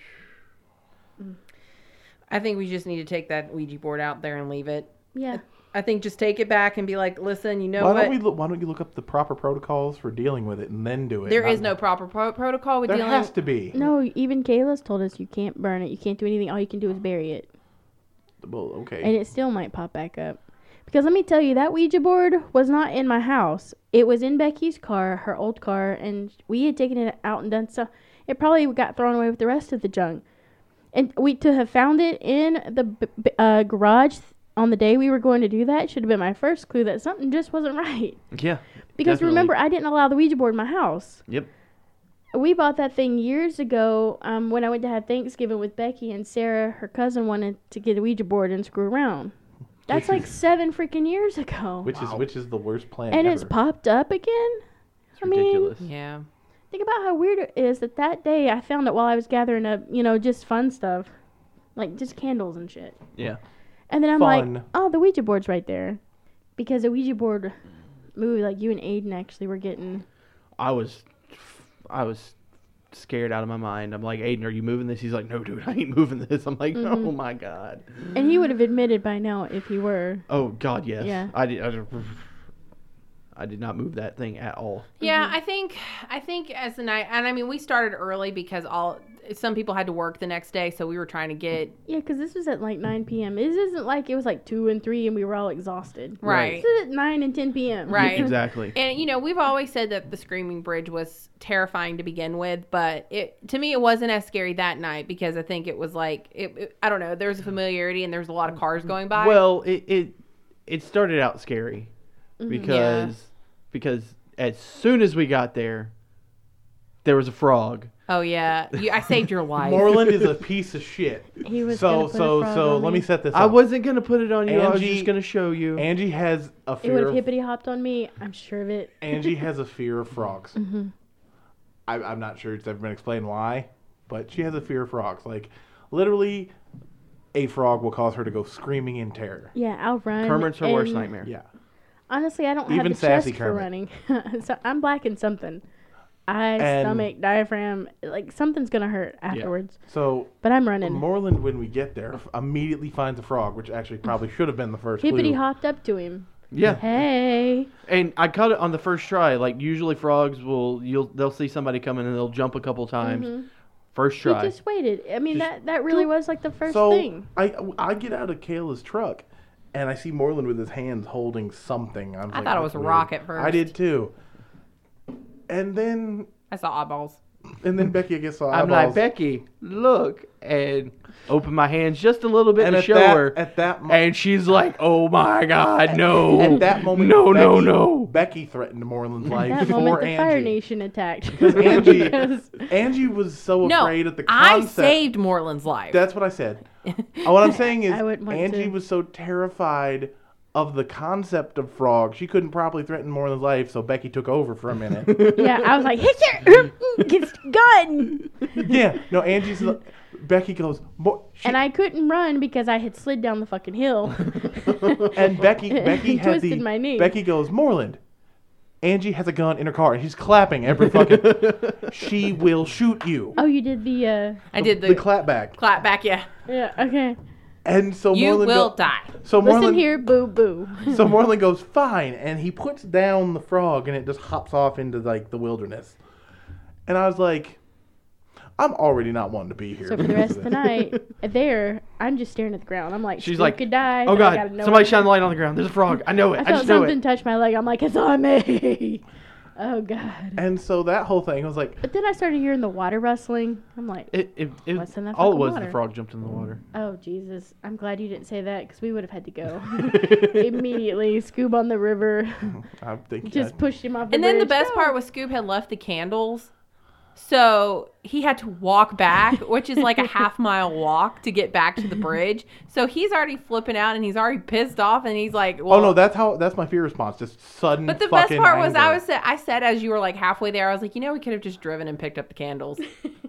Speaker 2: I think we just need to take that Ouija board out there and leave it.
Speaker 3: Yeah.
Speaker 2: I think just take it back and be like, listen, you know
Speaker 4: Why
Speaker 2: what?
Speaker 4: don't you look up the proper protocols for dealing with it and then do it?
Speaker 2: There
Speaker 4: Not-
Speaker 2: is no proper protocol with
Speaker 4: There
Speaker 2: dealing.
Speaker 4: has to be.
Speaker 3: No, even Kayla's told us you can't burn it. You can't do anything. All you can do is bury it.
Speaker 4: Well, okay.
Speaker 3: And it still might pop back up. Because let me tell you, that Ouija board was not in my house. It was in Becky's car, her old car, and we had taken it out and done stuff. It probably got thrown away with the rest of the junk. And to have found it in the garage on the day we were going to do that should have been my first clue that something just wasn't right.
Speaker 5: Yeah.
Speaker 3: Because
Speaker 5: Definitely.
Speaker 3: remember, I didn't allow the Ouija board in my house.
Speaker 5: Yep.
Speaker 3: We bought that thing years ago when I went to have Thanksgiving with Becky, and Sarah, her cousin, wanted to get a Ouija board and screw around. That's like 7 freaking years ago.
Speaker 4: Which is the worst plan
Speaker 3: And
Speaker 4: ever.
Speaker 3: it's popped up again?
Speaker 5: It's
Speaker 3: I mean-
Speaker 5: ridiculous.
Speaker 2: Yeah.
Speaker 3: Think about how weird it is that day I found it while I was gathering up, just fun stuff. Like just candles and shit.
Speaker 5: Yeah.
Speaker 3: And then I'm
Speaker 4: Fun.
Speaker 3: like, oh, the Ouija board's right there. Because the Ouija board movie, like you and Aiden actually were getting...
Speaker 5: I was scared out of my mind. I'm like, Aiden, are you moving this? He's like, no, dude, I ain't moving this. I'm like,
Speaker 3: Mhm.
Speaker 5: oh my god.
Speaker 3: And he would have admitted by now if he were.
Speaker 5: Oh god, yes.
Speaker 3: Yeah.
Speaker 5: I did not move that thing at all.
Speaker 2: Yeah, I think as the night, and I mean, we started early because some people had to work the next day, so we were trying to get
Speaker 3: Yeah, because this was at like 9 p.m. This isn't like it was like 2 and 3 and we were all exhausted.
Speaker 2: right.
Speaker 3: This is at 9 and 10 p.m.
Speaker 2: Right.
Speaker 5: Exactly.
Speaker 2: And we've always said that the Screaming Bridge was terrifying to begin with, but to me it wasn't as scary that night because I think it was like I don't know, there was a familiarity and there was a lot of cars going by.
Speaker 5: Well, it started out scary because as soon as we got there was a frog.
Speaker 2: Oh yeah, I saved your life.
Speaker 4: Moreland is a piece of shit.
Speaker 3: He was
Speaker 4: So
Speaker 3: gonna put a frog on
Speaker 4: let me
Speaker 3: me.
Speaker 4: set this up.
Speaker 5: I wasn't gonna put it on you. I was
Speaker 4: Angie-
Speaker 5: just gonna show you.
Speaker 4: Angie has a
Speaker 3: It would
Speaker 4: fear
Speaker 3: have
Speaker 4: of
Speaker 3: hippity hopped on me. I'm sure of it.
Speaker 4: Angie has a fear of frogs. I'm not sure it's ever been explained why, but she has a fear of frogs. Like, literally, a frog will cause her to go screaming in terror.
Speaker 3: Yeah, I'll run.
Speaker 5: Kermit's her worst
Speaker 3: and
Speaker 5: nightmare.
Speaker 4: Yeah.
Speaker 3: Honestly, I don't have
Speaker 4: Even
Speaker 3: the chest
Speaker 4: sassy
Speaker 3: for
Speaker 4: Kermit.
Speaker 3: running. So I'm black in something. Eye,
Speaker 4: And-
Speaker 3: stomach, diaphragm. Like, something's going to hurt afterwards.
Speaker 4: So,
Speaker 3: But I'm running.
Speaker 4: Moreland, when we get there, immediately finds a frog, which actually probably should have been the first
Speaker 3: Hippity
Speaker 4: clue.
Speaker 3: hopped up to him.
Speaker 5: Yeah.
Speaker 3: Hey.
Speaker 5: And I caught it on the first try. Like usually frogs they'll see somebody coming and they'll jump a couple times. First
Speaker 3: He
Speaker 5: try.
Speaker 3: just waited. I mean,
Speaker 4: Just
Speaker 3: that really was like the first
Speaker 4: So,
Speaker 3: thing.
Speaker 4: I get out of Kayla's truck, and I see Moreland with his hands holding something. I
Speaker 2: thought it was a rock at first.
Speaker 4: I did too. And then
Speaker 2: I saw oddballs.
Speaker 4: Becky, I guess, saw
Speaker 5: I'm
Speaker 4: eyeballs.
Speaker 5: like, Becky, look, and open my hands just a little bit
Speaker 4: And
Speaker 5: to
Speaker 4: at
Speaker 5: show
Speaker 4: that,
Speaker 5: her.
Speaker 4: at that mo-
Speaker 5: And she's like, "Oh my God, no!"
Speaker 4: At that moment,
Speaker 5: no,
Speaker 4: Becky,
Speaker 5: no, no.
Speaker 4: Becky threatened Moreland's life
Speaker 3: That
Speaker 4: before
Speaker 3: moment, the Fire
Speaker 4: Angie.
Speaker 3: Nation attacked.
Speaker 4: Angie,
Speaker 3: Because-
Speaker 4: Angie was so
Speaker 2: No,
Speaker 4: afraid of the
Speaker 2: I
Speaker 4: concept.
Speaker 2: saved Moreland's life.
Speaker 4: That's what I said. What I'm saying is,
Speaker 3: I wouldn't want
Speaker 4: Angie
Speaker 3: to.
Speaker 4: was so terrified of the concept of frogs, she couldn't properly threaten Moreland's life, so Becky took over for a minute.
Speaker 3: yeah, I was like, hit your get gun.
Speaker 4: Yeah, no, Becky goes,
Speaker 3: And I couldn't run because I had slid down the fucking hill.
Speaker 4: and Becky had
Speaker 3: Twisted my knee.
Speaker 4: Becky goes, Moreland, Angie has a gun in her car, and she's clapping every fucking. She will shoot you.
Speaker 3: Oh, you did the.
Speaker 2: I did
Speaker 4: The clap back,
Speaker 2: clap back, yeah.
Speaker 3: Yeah. Okay.
Speaker 4: and so
Speaker 2: You
Speaker 4: Moreland
Speaker 2: will die.
Speaker 4: So
Speaker 3: Listen
Speaker 4: Moreland,
Speaker 3: here, boo boo.
Speaker 4: so Moreland goes fine, and he puts down the frog, and it just hops off into like the wilderness. And I was like, I'm already not wanting to be here.
Speaker 3: So for the rest of the night, I'm just staring at the ground. I'm like,
Speaker 5: She's
Speaker 3: Stu
Speaker 5: like,
Speaker 3: could die.
Speaker 5: "Oh
Speaker 3: but I gotta
Speaker 5: God,
Speaker 3: know
Speaker 5: somebody
Speaker 3: it."
Speaker 5: shine the light on the ground. There's a frog. I know it.
Speaker 3: I
Speaker 5: I
Speaker 3: felt
Speaker 5: just know
Speaker 3: something
Speaker 5: it."
Speaker 3: touch my leg. I'm like, it's on me. Oh God.
Speaker 4: And so that whole thing, I was like,
Speaker 3: But then I started hearing the water rustling. I'm like, What's in that
Speaker 5: all it
Speaker 3: fucking
Speaker 5: was,
Speaker 3: water?
Speaker 5: the frog jumped in the water.
Speaker 3: oh Jesus. I'm glad you didn't say that because we would have had to go immediately. Scoob on the river.
Speaker 4: I'm thinking,
Speaker 3: Just pushed him off the
Speaker 2: And then the
Speaker 3: bridge.
Speaker 2: best part was Scoob had left the candles. So he had to walk back, which is like a half-mile walk to get back to the bridge. So he's already flipping out and he's already pissed off and he's like, well,
Speaker 4: oh no, that's my fear response, just sudden.
Speaker 2: But the best
Speaker 4: fucking
Speaker 2: part was
Speaker 4: anger.
Speaker 2: I said as you were like halfway there, I was like, we could have just driven and picked up the candles.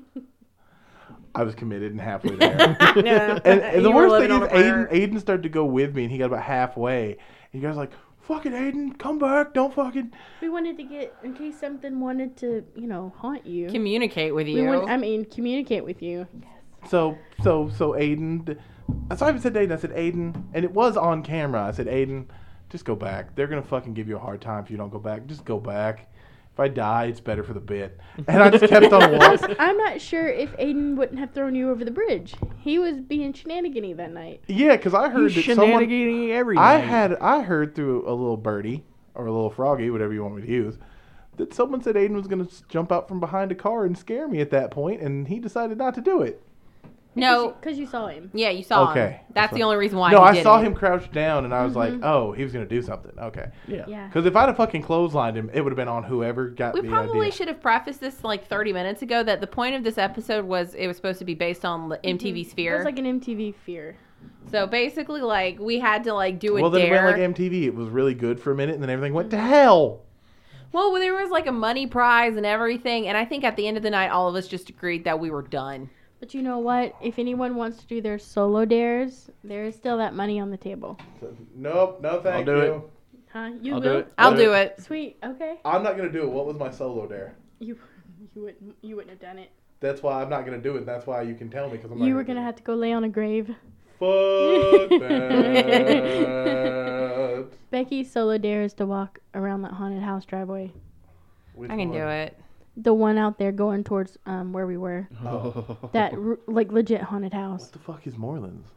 Speaker 4: I was committed and halfway there.
Speaker 2: Yeah.
Speaker 4: and the
Speaker 2: You were
Speaker 4: worst thing
Speaker 2: living
Speaker 4: is
Speaker 2: on a prayer.
Speaker 4: Aiden started to go with me, and he got about halfway. And you guys were like, fucking Aiden, come back, don't fucking.
Speaker 3: We wanted to get, in case something wanted to, haunt you.
Speaker 2: Communicate with
Speaker 3: We
Speaker 2: you.
Speaker 3: communicate with you.
Speaker 4: So Aiden. So I even said to Aiden, I said, Aiden, and it was on camera. I said, Aiden, just go back. They're gonna fucking give you a hard time if you don't go back. Just go back. If I die, it's better for the bit. And I just kept on walking.
Speaker 3: I'm not sure if Aiden wouldn't have thrown you over the bridge. He was being shenanigan-y that night.
Speaker 4: Yeah, because I heard
Speaker 5: He's
Speaker 4: that someone.
Speaker 5: shenaniganing every
Speaker 4: I
Speaker 5: night.
Speaker 4: heard through a little birdie or a little froggy, whatever you want me to use, that someone said Aiden was going to jump out from behind a car and scare me at that point, and he decided not to do it.
Speaker 2: No.
Speaker 3: Because you saw him.
Speaker 2: Yeah, you saw him.
Speaker 4: Okay.
Speaker 2: That's the only reason why
Speaker 4: No,
Speaker 2: he
Speaker 4: I
Speaker 2: did
Speaker 4: saw
Speaker 2: it.
Speaker 4: him crouched down, and I was like, oh, he was going to do something. Okay.
Speaker 3: Yeah.
Speaker 4: Because if I'd have fucking clotheslined him, it would have been on whoever got
Speaker 2: We
Speaker 4: the
Speaker 2: probably
Speaker 4: idea.
Speaker 2: should have prefaced this like 30 minutes ago that the point of this episode was it was supposed to be based on the MTV
Speaker 3: It
Speaker 2: Sphere.
Speaker 3: was like an MTV fear.
Speaker 2: So basically, like, we had to like do a
Speaker 4: Well, then it
Speaker 2: dare.
Speaker 4: went like MTV. It was really good for a minute, and then everything went to hell.
Speaker 2: Well, there was like a money prize and everything, and I think at the end of the night, all of us just agreed that we were done.
Speaker 3: But you know what? If anyone wants to do their solo dares, there is still that money on the table.
Speaker 4: So, nope, no thank
Speaker 5: do
Speaker 4: you.
Speaker 5: it.
Speaker 3: Huh? You
Speaker 5: I'll
Speaker 3: will?
Speaker 5: do it.
Speaker 2: I'll do it.
Speaker 3: Sweet. Okay.
Speaker 4: I'm not going to do it. What was my solo dare?
Speaker 3: You wouldn't have done it.
Speaker 4: That's why I'm not going to do it. That's why you can tell me. Cause I'm not
Speaker 3: You were
Speaker 4: gonna
Speaker 3: gonna have to go lay on a grave.
Speaker 4: Fuck that.
Speaker 3: Becky's solo dare is to walk around that haunted house driveway.
Speaker 4: Which
Speaker 2: I can
Speaker 4: one?
Speaker 2: do it.
Speaker 3: The one out there going towards where we were. That like legit haunted house.
Speaker 4: What the fuck is Moreland's?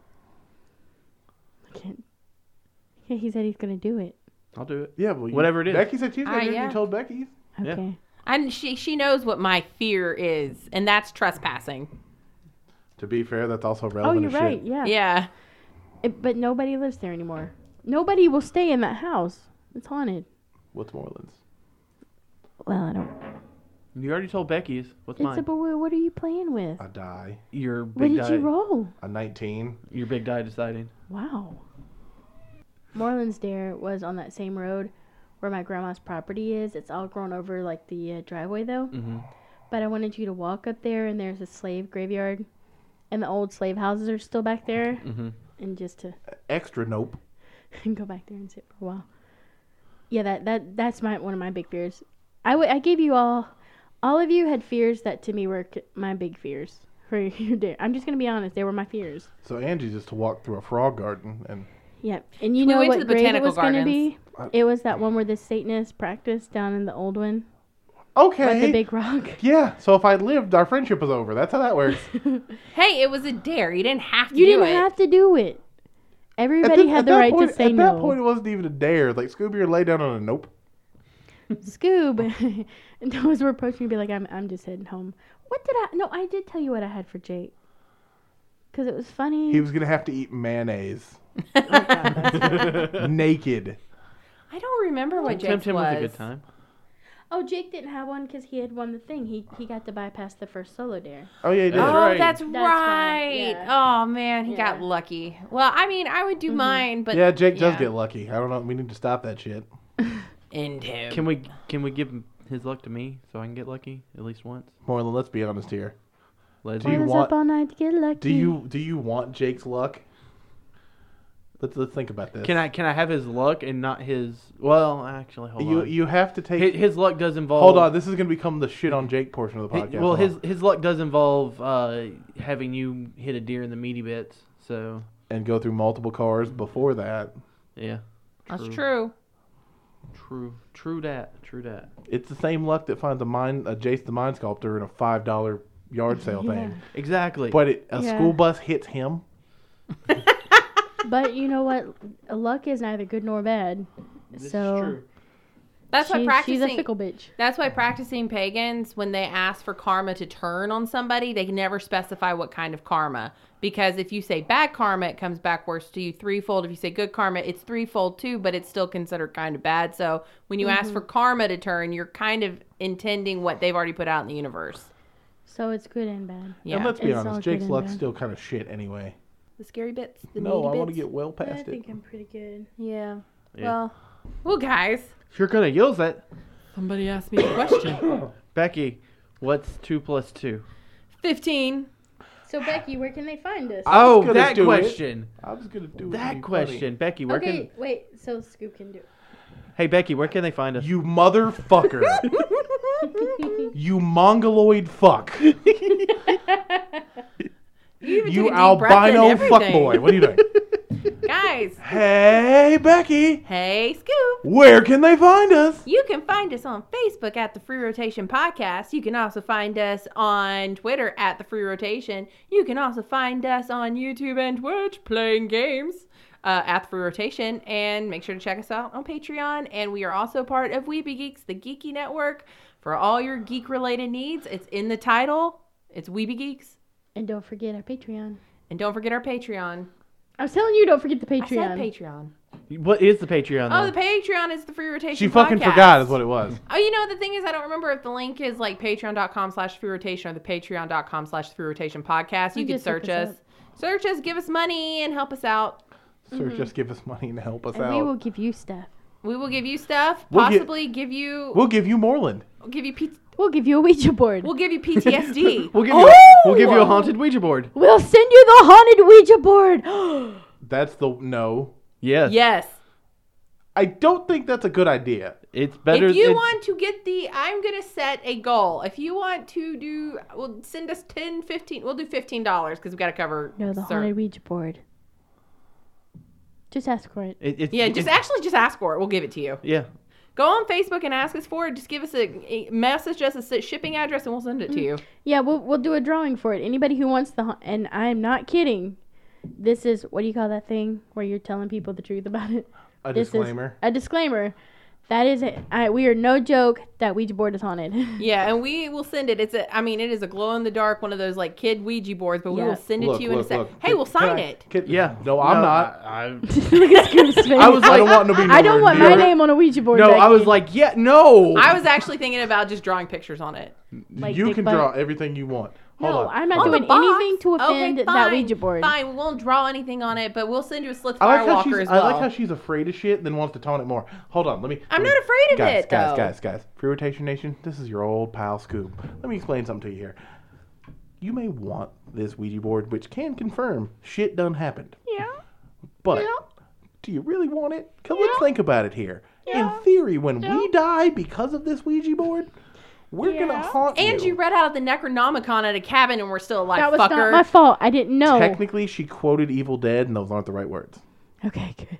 Speaker 3: I can't. Yeah, he said he's gonna do it.
Speaker 5: I'll do it.
Speaker 4: Yeah, well,
Speaker 5: Whatever it is.
Speaker 4: Becky said she's gonna do it.
Speaker 2: yeah.
Speaker 4: You told Becky.
Speaker 5: Yeah.
Speaker 3: Okay.
Speaker 2: And she knows what my fear is, and that's trespassing.
Speaker 4: To be fair, that's also
Speaker 3: Oh,
Speaker 4: relevant.
Speaker 3: you're
Speaker 4: as
Speaker 3: right.
Speaker 4: Shit.
Speaker 3: Yeah.
Speaker 2: Yeah.
Speaker 3: But nobody lives there anymore. Nobody will stay in that house. It's haunted.
Speaker 4: What's Moreland's?
Speaker 3: Well, I don't.
Speaker 5: You already told Becky's. What's
Speaker 3: It's
Speaker 5: mine?
Speaker 3: but what are you playing with?
Speaker 4: A die.
Speaker 5: Your
Speaker 3: What
Speaker 5: big
Speaker 3: did
Speaker 5: die.
Speaker 3: you roll?
Speaker 4: A 19.
Speaker 5: Your big die deciding.
Speaker 3: Wow. Moreland's Dare was on that same road where my grandma's property is. It's all grown over like the driveway though.
Speaker 5: Mm-hmm.
Speaker 3: But I wanted you to walk up there, and there's a slave graveyard, and the old slave houses are still back there,
Speaker 5: Mm-hmm.
Speaker 3: and just to
Speaker 4: Extra nope.
Speaker 3: go back there and sit for a while. Yeah, that's one of my big fears. I gave you all of you had fears that to me were my big fears for your dare. I'm just gonna be honest, they were my fears.
Speaker 4: So Angie's just to walk through a frog garden and
Speaker 3: Yep. And you
Speaker 2: We
Speaker 3: know
Speaker 2: went to
Speaker 3: what
Speaker 2: the
Speaker 3: grave it
Speaker 2: botanical
Speaker 3: was gonna be?
Speaker 4: gardens.
Speaker 3: It was that one where the Satanists practiced down in the old one.
Speaker 4: okay.
Speaker 3: By the big rock.
Speaker 4: Yeah. So if I lived, our friendship was over. That's how that works.
Speaker 2: Hey, it was a dare. You didn't have to
Speaker 3: You
Speaker 2: do
Speaker 3: didn't
Speaker 2: it.
Speaker 3: have to do it. Everybody had the right to say
Speaker 4: At that
Speaker 3: no.
Speaker 4: point, it wasn't even a dare. Like Scooby would lay down on a nope.
Speaker 3: Scoob. And those were approaching me be like, I'm just heading home. What did I? No, I did tell you what I had for Jake. Because it was funny.
Speaker 4: He was gonna have to eat mayonnaise
Speaker 3: Oh, God, that's-
Speaker 4: naked.
Speaker 2: I don't remember what Jake's
Speaker 5: Tempt him
Speaker 2: was.
Speaker 5: with a good time.
Speaker 3: Oh, Jake didn't have one because he had won the thing. He got to bypass the first solo dare.
Speaker 4: Oh yeah, he did.
Speaker 5: That's
Speaker 2: Oh,
Speaker 5: right.
Speaker 2: that's
Speaker 3: That's
Speaker 2: right.
Speaker 3: right, yeah.
Speaker 2: Oh man, he got
Speaker 3: Yeah.
Speaker 2: lucky. Well, I mean, I would do mine, but
Speaker 4: Yeah, Jake does get lucky. I don't know. We need to stop that shit.
Speaker 2: into.
Speaker 5: Can we give him his luck to me so I can get lucky at least once?
Speaker 4: Moreland, let's be honest here.
Speaker 5: Let's
Speaker 4: Do you
Speaker 3: I was
Speaker 4: want-
Speaker 3: up all night to get lucky.
Speaker 4: Do you want Jake's luck? Let's think about this.
Speaker 5: Can I have his luck and not his? Well, actually, hold on.
Speaker 4: You have to take.
Speaker 5: His luck does involve.
Speaker 4: Hold on, this is gonna become the shit on Jake portion of the podcast.
Speaker 5: Well,
Speaker 4: Hold on.
Speaker 5: his luck does involve having you hit a deer in the meaty bits. So
Speaker 4: and go through multiple cars before that.
Speaker 5: yeah,
Speaker 2: That's true.
Speaker 5: True that.
Speaker 4: It's the same luck that finds a Jace the Mind Sculptor in a $5 yard sale thing.
Speaker 5: Exactly.
Speaker 4: But a
Speaker 3: Yeah.
Speaker 4: school bus hits him.
Speaker 3: But you know what? Luck is neither good nor bad.
Speaker 5: This
Speaker 3: so
Speaker 5: is true.
Speaker 2: That's why
Speaker 3: she's
Speaker 2: practicing.
Speaker 3: a fickle bitch.
Speaker 2: That's why practicing pagans, when they ask for karma to turn on somebody, they can never specify what kind of karma. Because if you say bad karma, it comes back worse to you threefold. If you say good karma, it's threefold too, but it's still considered kind of bad. So when you ask for karma to turn, you're kind of intending what they've already put out in the universe.
Speaker 3: So it's good and bad.
Speaker 2: Yeah.
Speaker 4: And let's be
Speaker 3: It's all
Speaker 4: honest,
Speaker 3: good
Speaker 4: Jake's
Speaker 3: and
Speaker 4: luck's
Speaker 3: bad.
Speaker 4: still kind of shit anyway.
Speaker 2: The scary bits? The
Speaker 4: No, I
Speaker 2: meaty
Speaker 4: want to
Speaker 2: bits?
Speaker 4: get well past it.
Speaker 3: I'm pretty good.
Speaker 2: Yeah.
Speaker 5: Yeah.
Speaker 2: Well, guys.
Speaker 5: If you're gonna use it,
Speaker 2: Somebody asked me a question.
Speaker 5: Becky, what's 2 + 2?
Speaker 2: 15.
Speaker 3: So Becky, where can they find us?
Speaker 5: Oh,
Speaker 4: gonna
Speaker 5: that
Speaker 4: do it.
Speaker 5: question.
Speaker 4: I was gonna do it.
Speaker 5: That
Speaker 4: Be
Speaker 5: question, Becky. Where
Speaker 3: Okay, wait. So Scoop can do it.
Speaker 5: Hey, Becky, where can they find us?
Speaker 4: funny. You motherfucker. You mongoloid fuck.
Speaker 2: You even
Speaker 4: You
Speaker 2: took a deep breath in
Speaker 4: albino
Speaker 2: everything.
Speaker 4: fuckboy. What are you doing?
Speaker 2: Guys.
Speaker 4: Hey, Becky.
Speaker 2: Hey, Scoop.
Speaker 4: Where can they find us?
Speaker 2: You can find us on Facebook at The Free Rotation Podcast. You can also find us on Twitter at The Free Rotation. You can also find us on YouTube and Twitch playing games at The Free Rotation. And make sure to check us out on Patreon. And we are also part of Weeby Geeks, the geeky network for all your geek-related needs. It's in the title. It's Weeby Geeks.
Speaker 3: And don't forget our Patreon.
Speaker 2: And don't forget our Patreon.
Speaker 3: I was telling you, don't forget the
Speaker 2: I said
Speaker 3: Patreon.
Speaker 2: Patreon.
Speaker 5: What is the Patreon?
Speaker 2: Oh,
Speaker 5: then?
Speaker 2: the Patreon is The Free Rotation
Speaker 4: She fucking
Speaker 2: Podcast.
Speaker 4: forgot is what it was.
Speaker 2: Oh, you know, the thing is, I don't remember if the link is like patreon.com/freerotation or the patreon.com/freerotation podcast. You
Speaker 3: You
Speaker 2: can
Speaker 3: just look
Speaker 2: search
Speaker 3: us
Speaker 2: us. Search us, give us money, and help us out.
Speaker 4: Sir, just give us money and help us
Speaker 3: And
Speaker 4: out.
Speaker 3: we will give you stuff.
Speaker 2: We will give you stuff,
Speaker 4: We'll gi-
Speaker 2: possibly give you
Speaker 4: We'll give you Moreland.
Speaker 3: We'll give you a Ouija board.
Speaker 2: we'll give you PTSD.
Speaker 5: We'll give you a haunted Ouija board.
Speaker 3: We'll send you the haunted Ouija board.
Speaker 4: That's the no.
Speaker 5: Yes.
Speaker 2: Yes.
Speaker 4: I don't think that's a good idea.
Speaker 5: It's better.
Speaker 2: If you
Speaker 5: it's-
Speaker 2: want to get I'm going to set a goal. If you want to do, well, send us 10, 15, we'll do $15 because we've got to cover.
Speaker 3: No, the haunted Ouija board. Just ask for it.
Speaker 2: Yeah, just ask for it. We'll give it to you.
Speaker 5: Yeah.
Speaker 2: Go on Facebook and ask us for it. Just give us a message, us a shipping address, and we'll send it to you.
Speaker 3: Yeah, we'll do a drawing for it. Anybody who wants and I'm not kidding. This is, what do you call that thing where you're telling people the truth about it?
Speaker 4: A
Speaker 3: This is
Speaker 4: disclaimer.
Speaker 3: a disclaimer. That is it. We are no joke. That Ouija board is haunted.
Speaker 2: Yeah, and we will send it. It is a glow in the dark, one of those like kid Ouija boards, but we
Speaker 3: Yeah.
Speaker 2: will send it to you and say, hey,
Speaker 4: Can-
Speaker 2: we'll sign it.
Speaker 4: Yeah. No, I'm not.
Speaker 3: Look at Scoop's face.
Speaker 5: I was
Speaker 4: I
Speaker 5: like,
Speaker 4: don't want to be.
Speaker 3: I don't
Speaker 4: nowhere
Speaker 3: want my
Speaker 4: near-
Speaker 3: name on a Ouija board.
Speaker 5: no, I
Speaker 3: Becky.
Speaker 5: was like, yeah, no.
Speaker 2: I was actually thinking about just drawing pictures on it.
Speaker 3: Like
Speaker 4: You
Speaker 3: dick
Speaker 4: can
Speaker 3: butt.
Speaker 4: draw everything you want. Hold
Speaker 3: No,
Speaker 4: on.
Speaker 3: I'm not
Speaker 2: On the
Speaker 3: doing
Speaker 2: box?
Speaker 3: anything to offend
Speaker 2: Okay,
Speaker 3: that Ouija board.
Speaker 2: Fine, we won't draw anything on it, but we'll send you a Slith
Speaker 4: I
Speaker 2: Firewalker as well.
Speaker 4: like how she's afraid of shit, then wants to tone it more. Hold on, let me.
Speaker 2: I'm not afraid of
Speaker 4: guys,
Speaker 2: it,
Speaker 4: guys,
Speaker 2: though.
Speaker 4: guys. Free Rotation Nation, this is your old pal Scoop. Let me explain something to you here. You may want this Ouija board, which can confirm shit done happened.
Speaker 3: Yeah.
Speaker 4: But do you really want it? Because let's think about it here. In theory, when we die because of this Ouija board, we're gonna haunt
Speaker 2: And you read out of the Necronomicon at a cabin and we're still alive,
Speaker 3: That was
Speaker 2: fucker.
Speaker 3: not my fault. I didn't know.
Speaker 4: Technically, she quoted Evil Dead, and those aren't the right words.
Speaker 3: Okay, good.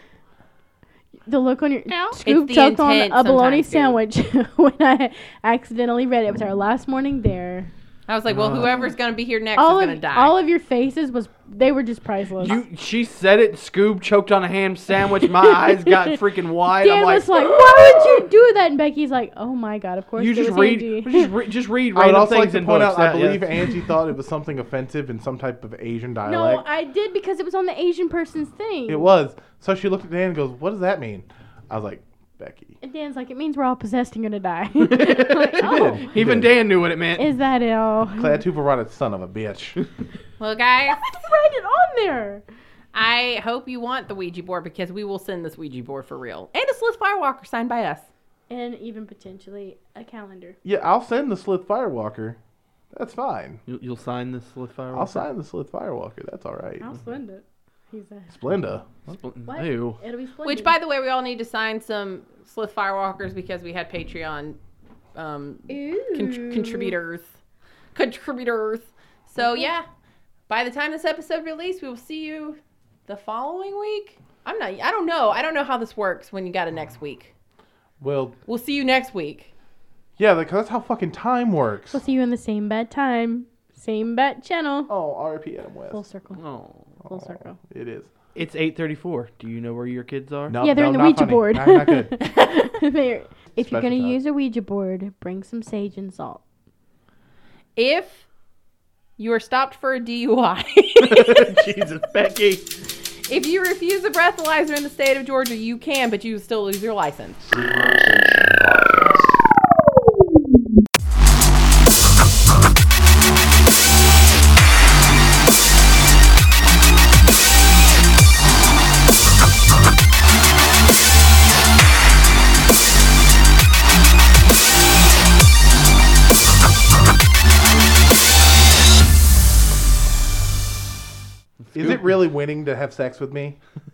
Speaker 3: The look on your
Speaker 2: It's
Speaker 3: Scoop
Speaker 2: the
Speaker 3: choked on
Speaker 2: intent
Speaker 3: a bologna
Speaker 2: sometimes,
Speaker 3: sandwich when I accidentally read it. It was our last morning there.
Speaker 2: I was like, well, whoever's going to be here next
Speaker 3: All
Speaker 2: is
Speaker 3: of
Speaker 2: going to die.
Speaker 3: all of your faces they were just priceless.
Speaker 5: She said it. Scoob choked on a ham sandwich. My eyes got freaking wide.
Speaker 3: Dan
Speaker 5: I'm like,
Speaker 3: was like, "Why would you do that?" And Becky's like, "Oh my god, of course."
Speaker 5: you
Speaker 3: it
Speaker 5: just
Speaker 3: was
Speaker 5: read,
Speaker 3: Angie."
Speaker 5: just read
Speaker 4: I would
Speaker 5: random
Speaker 4: also like
Speaker 5: things
Speaker 4: to
Speaker 5: in
Speaker 4: point
Speaker 5: books.
Speaker 4: out, I
Speaker 5: That- yeah.
Speaker 4: believe Angie thought it was something offensive in some type of Asian
Speaker 3: No,
Speaker 4: dialect.
Speaker 3: I did because it was on the Asian person's thing.
Speaker 4: It was. So she looked at Dan and goes, "What does that mean?" I was like, "Becky."
Speaker 3: And Dan's like, "It means we're all possessed and gonna die." Like, oh,
Speaker 5: Even Dan knew what it meant.
Speaker 3: is that it all?
Speaker 4: Clad Tuvarada, son of a bitch.
Speaker 2: Well, guys,
Speaker 3: Write it on there.
Speaker 2: I hope you want the Ouija board because we will send this Ouija board for real. And a Slith Firewalker signed by us.
Speaker 3: And even potentially a calendar.
Speaker 4: Yeah, I'll send the Slith Firewalker. That's fine.
Speaker 5: You'll sign this with fire.
Speaker 4: I'll sign the Slith Firewalker. That's all right.
Speaker 3: I'll send it. He's a
Speaker 4: Splenda.
Speaker 3: what?
Speaker 5: Ew.
Speaker 3: It'll be splendid.
Speaker 2: Which, by the way, we all need to sign some Slith Firewalkers because we had Patreon contributors. So, yeah, by the time this episode released, we will see you the following week. I don't know. I don't know how this works when you got a next week.
Speaker 4: Well,
Speaker 2: We'll see you next week.
Speaker 4: yeah, because that's how fucking time works.
Speaker 3: We'll see you in the same bad time, same bad channel.
Speaker 4: Oh, R.I.P. Adam West.
Speaker 3: Full circle.
Speaker 5: Oh.
Speaker 3: Full circle.
Speaker 4: It is.
Speaker 5: It's 8:34. Do you know where your kids are?
Speaker 4: No,
Speaker 3: Yeah, they're
Speaker 4: no,
Speaker 3: in the
Speaker 4: not
Speaker 3: Ouija
Speaker 4: funny.
Speaker 3: board.
Speaker 4: Not good.
Speaker 3: If you're
Speaker 4: Special
Speaker 3: gonna
Speaker 4: time.
Speaker 3: use a Ouija board, bring some sage and salt.
Speaker 2: If you are stopped for a DUI,
Speaker 5: Jesus, Becky.
Speaker 2: if you refuse a breathalyzer in the state of Georgia, you can, but you still lose your license.
Speaker 4: Is it really winning to have sex with me?